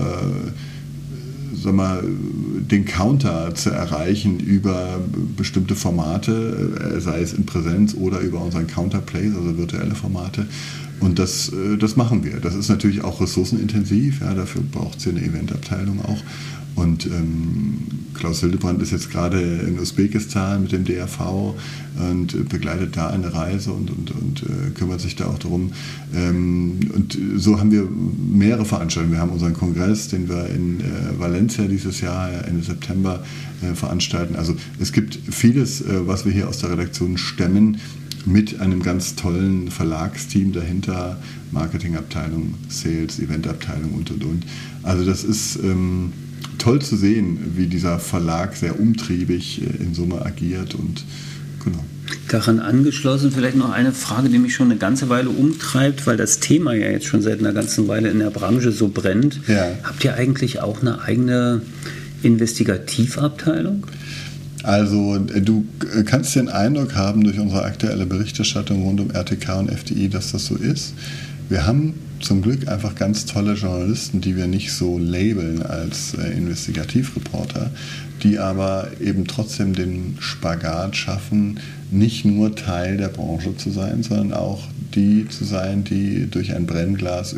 den Counter zu erreichen über bestimmte Formate, sei es in Präsenz oder über unseren Counterplays, also virtuelle Formate. Und das machen wir. Das ist natürlich auch ressourcenintensiv, dafür braucht es ja eine Eventabteilung auch. Und Klaus Hildebrand ist jetzt gerade in Usbekistan mit dem DRV und begleitet da eine Reise und kümmert sich da auch darum. Und so haben wir mehrere Veranstaltungen. Wir haben unseren Kongress, den wir in Valencia dieses Jahr Ende September veranstalten. Also es gibt vieles, was wir hier aus der Redaktion stemmen, mit einem ganz tollen Verlagsteam dahinter, Marketingabteilung, Sales, Eventabteilung und. Also das ist toll zu sehen, wie dieser Verlag sehr umtriebig in Summe agiert und genau. Daran angeschlossen vielleicht noch eine Frage, die mich schon eine ganze Weile umtreibt, weil das Thema ja jetzt schon seit einer ganzen Weile in der Branche so brennt. Ja. Habt ihr eigentlich auch eine eigene Investigativabteilung? Also du kannst den Eindruck haben durch unsere aktuelle Berichterstattung rund um RTK und FDI, dass das so ist. Wir haben zum Glück einfach ganz tolle Journalisten, die wir nicht so labeln als Investigativreporter, die aber eben trotzdem den Spagat schaffen, nicht nur Teil der Branche zu sein, sondern auch die zu sein, die durch ein Brennglas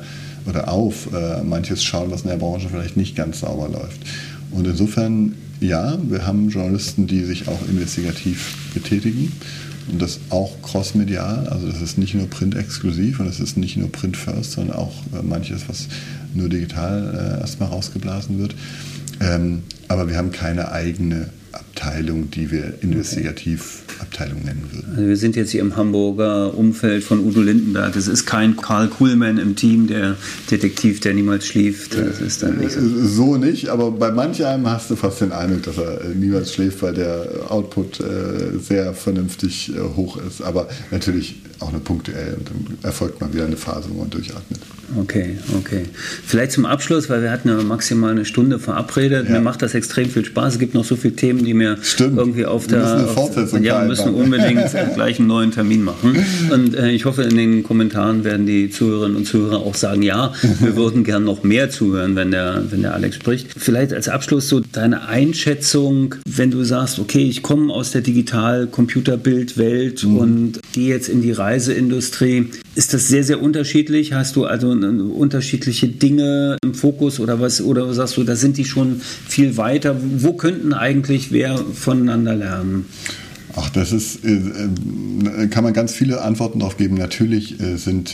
auf manches schauen, was in der Branche vielleicht nicht ganz sauber läuft. Und insofern, ja, wir haben Journalisten, die sich auch investigativ betätigen. Und das auch crossmedial, also das ist nicht nur print-exklusiv und es ist nicht nur print-first, sondern auch manches, was nur digital erstmal rausgeblasen wird. Aber wir haben keine eigene Abteilung, die wir Investigativabteilung nennen würden. Also wir sind jetzt hier im Hamburger Umfeld von Udo Lindenberg. Es ist kein Karl Kuhlmann im Team, der Detektiv, der niemals schläft. Das ist dann nicht so. So nicht, aber bei manch einem hast du fast den Eindruck, dass er niemals schläft, weil der Output sehr vernünftig hoch ist. Aber natürlich auch nur punktuell und dann erfolgt mal wieder eine Phase, wo man durchatmet. Okay. Vielleicht zum Abschluss, weil wir hatten ja maximal eine Stunde verabredet. Ja. Mir macht das extrem viel Spaß. Es gibt noch so viele Themen, die mir irgendwie auf der... Wir müssen unbedingt gleich einen neuen Termin machen. Und ich hoffe, in den Kommentaren werden die Zuhörerinnen und Zuhörer auch sagen, ja, wir würden gern noch mehr zuhören, wenn der Alex spricht. Vielleicht als Abschluss so deine Einschätzung, wenn du sagst, okay, ich komme aus der Digital-Computerbildwelt und gehe jetzt in die Reiseindustrie. Ist das sehr, sehr unterschiedlich? Hast du also unterschiedliche Dinge im Fokus oder was? Oder sagst du, da sind die schon viel weiter? Wo könnten eigentlich wer voneinander lernen? Ach, das ist, kann man ganz viele Antworten darauf geben. Natürlich sind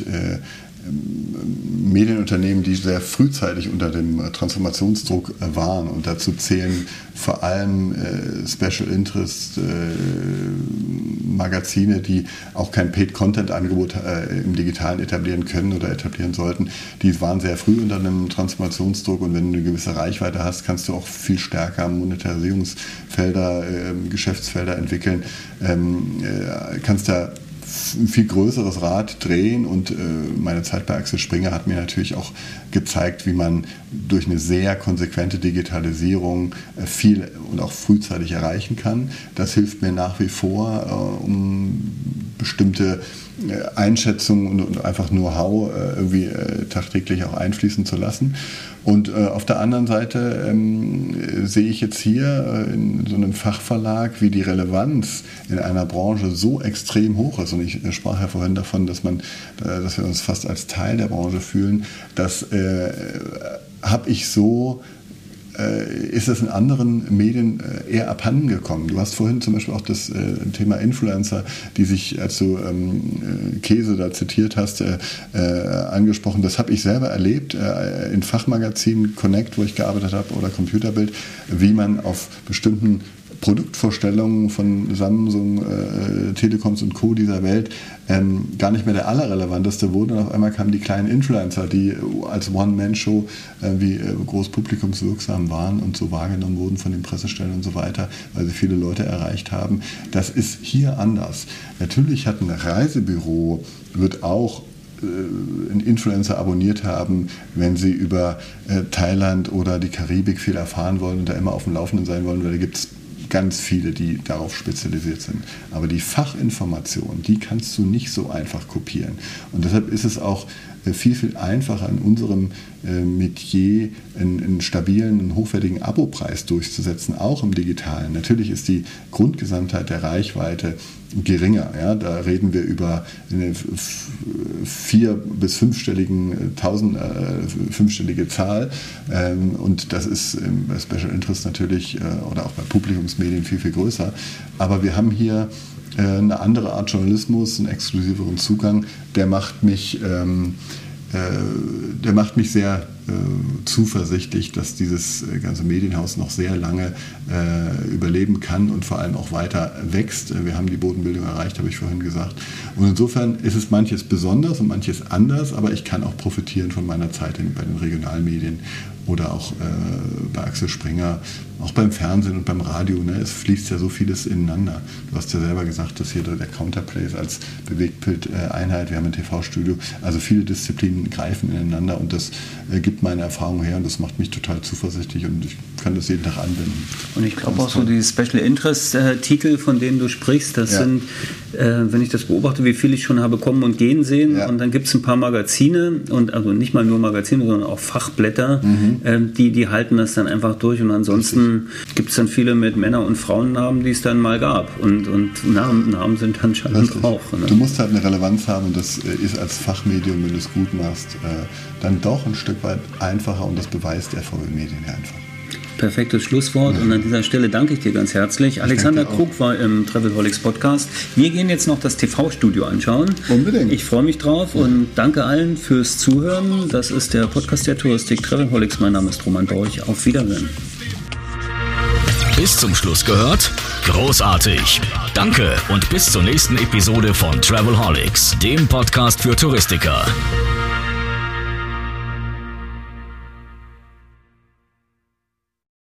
Medienunternehmen, die sehr frühzeitig unter dem Transformationsdruck waren und dazu zählen vor allem Special Interest Magazine, die auch kein Paid-Content-Angebot im Digitalen etablieren können oder etablieren sollten. Die waren sehr früh unter einem Transformationsdruck und wenn du eine gewisse Reichweite hast, kannst du auch viel stärker Monetarisierungsfelder, Geschäftsfelder entwickeln, kannst da ein viel größeres Rad drehen und meine Zeit bei Axel Springer hat mir natürlich auch gezeigt, wie man durch eine sehr konsequente Digitalisierung viel und auch frühzeitig erreichen kann. Das hilft mir nach wie vor, um bestimmte Einschätzungen und einfach Know-how irgendwie tagtäglich auch einfließen zu lassen. Und auf der anderen Seite sehe ich jetzt hier in so einem Fachverlag, wie die Relevanz in einer Branche so extrem hoch ist. Und ich sprach ja vorhin davon, dass wir uns fast als Teil der Branche fühlen. Das habe ich so... ist es in anderen Medien eher abhanden gekommen. Du hast vorhin zum Beispiel auch das Thema Influencer, die sich, als du Käse da zitiert hast, angesprochen. Das habe ich selber erlebt in Fachmagazinen, Connect, wo ich gearbeitet habe, oder Computerbild, wie man auf bestimmten Produktvorstellungen von Samsung, Telekoms und Co. dieser Welt gar nicht mehr der allerrelevanteste wurden. Und auf einmal kamen die kleinen Influencer, die als One-Man-Show wie groß publikumswirksam waren und so wahrgenommen wurden von den Pressestellen und so weiter, weil sie viele Leute erreicht haben. Das ist hier anders. Natürlich hat ein Reisebüro, wird auch einen Influencer abonniert haben, wenn sie über Thailand oder die Karibik viel erfahren wollen und da immer auf dem Laufenden sein wollen, weil da gibt es ganz viele, die darauf spezialisiert sind. Aber die Fachinformation, die kannst du nicht so einfach kopieren. Und deshalb ist es auch viel, viel einfacher in unserem Metier einen stabilen, einen hochwertigen Abopreis durchzusetzen, auch im Digitalen. Natürlich ist die Grundgesamtheit der Reichweite geringer. Ja? Da reden wir über eine 4- bis 5-stellige Zahl. Und das ist bei Special Interest natürlich oder auch bei Publikumsmedien viel, viel größer. Aber wir haben hier eine andere Art Journalismus, einen exklusiveren Zugang, der macht mich sehr zuversichtlich, dass dieses ganze Medienhaus noch sehr lange überleben kann und vor allem auch weiter wächst. Wir haben die Bodenbildung erreicht, habe ich vorhin gesagt. Und insofern ist es manches besonders und manches anders, aber ich kann auch profitieren von meiner Zeit bei den Regionalmedien oder auch bei Axel Springer, auch beim Fernsehen und beim Radio. Ne? Es fließt ja so vieles ineinander. Du hast ja selber gesagt, dass hier der Counterplay ist als Bewegtbildeinheit. Wir haben ein TV-Studio. Also viele Disziplinen greifen ineinander und das gibt meine Erfahrung her und das macht mich total zuversichtlich und ich kann das jeden Tag anwenden. Und ich glaube auch so die Special Interest Titel, von denen du sprichst, das sind, wenn ich das beobachte, wie viel ich schon habe kommen und gehen sehen, und dann gibt es ein paar Magazine und also nicht mal nur Magazine, sondern auch Fachblätter, die halten das dann einfach durch und ansonsten gibt es dann viele mit Männer- und Frauennamen, die es dann mal gab und Namen sind dann scheinbar auch. Ne? Du musst halt eine Relevanz haben und das ist als Fachmedium, wenn du es gut machst, dann doch ein Stück weit einfacher und das beweist der VW-Medien ja einfach. Perfektes Schlusswort und an dieser Stelle danke ich dir ganz herzlich. Alexander Krug war im Travelholics Podcast. Wir gehen jetzt noch das TV-Studio anschauen. Unbedingt. Ich freue mich drauf und danke allen fürs Zuhören. Das ist der Podcast der Touristik Travelholics. Mein Name ist Roman Borch. Auf Wiedersehen. Bis zum Schluss gehört? Großartig. Danke und bis zur nächsten Episode von Travelholics, dem Podcast für Touristiker.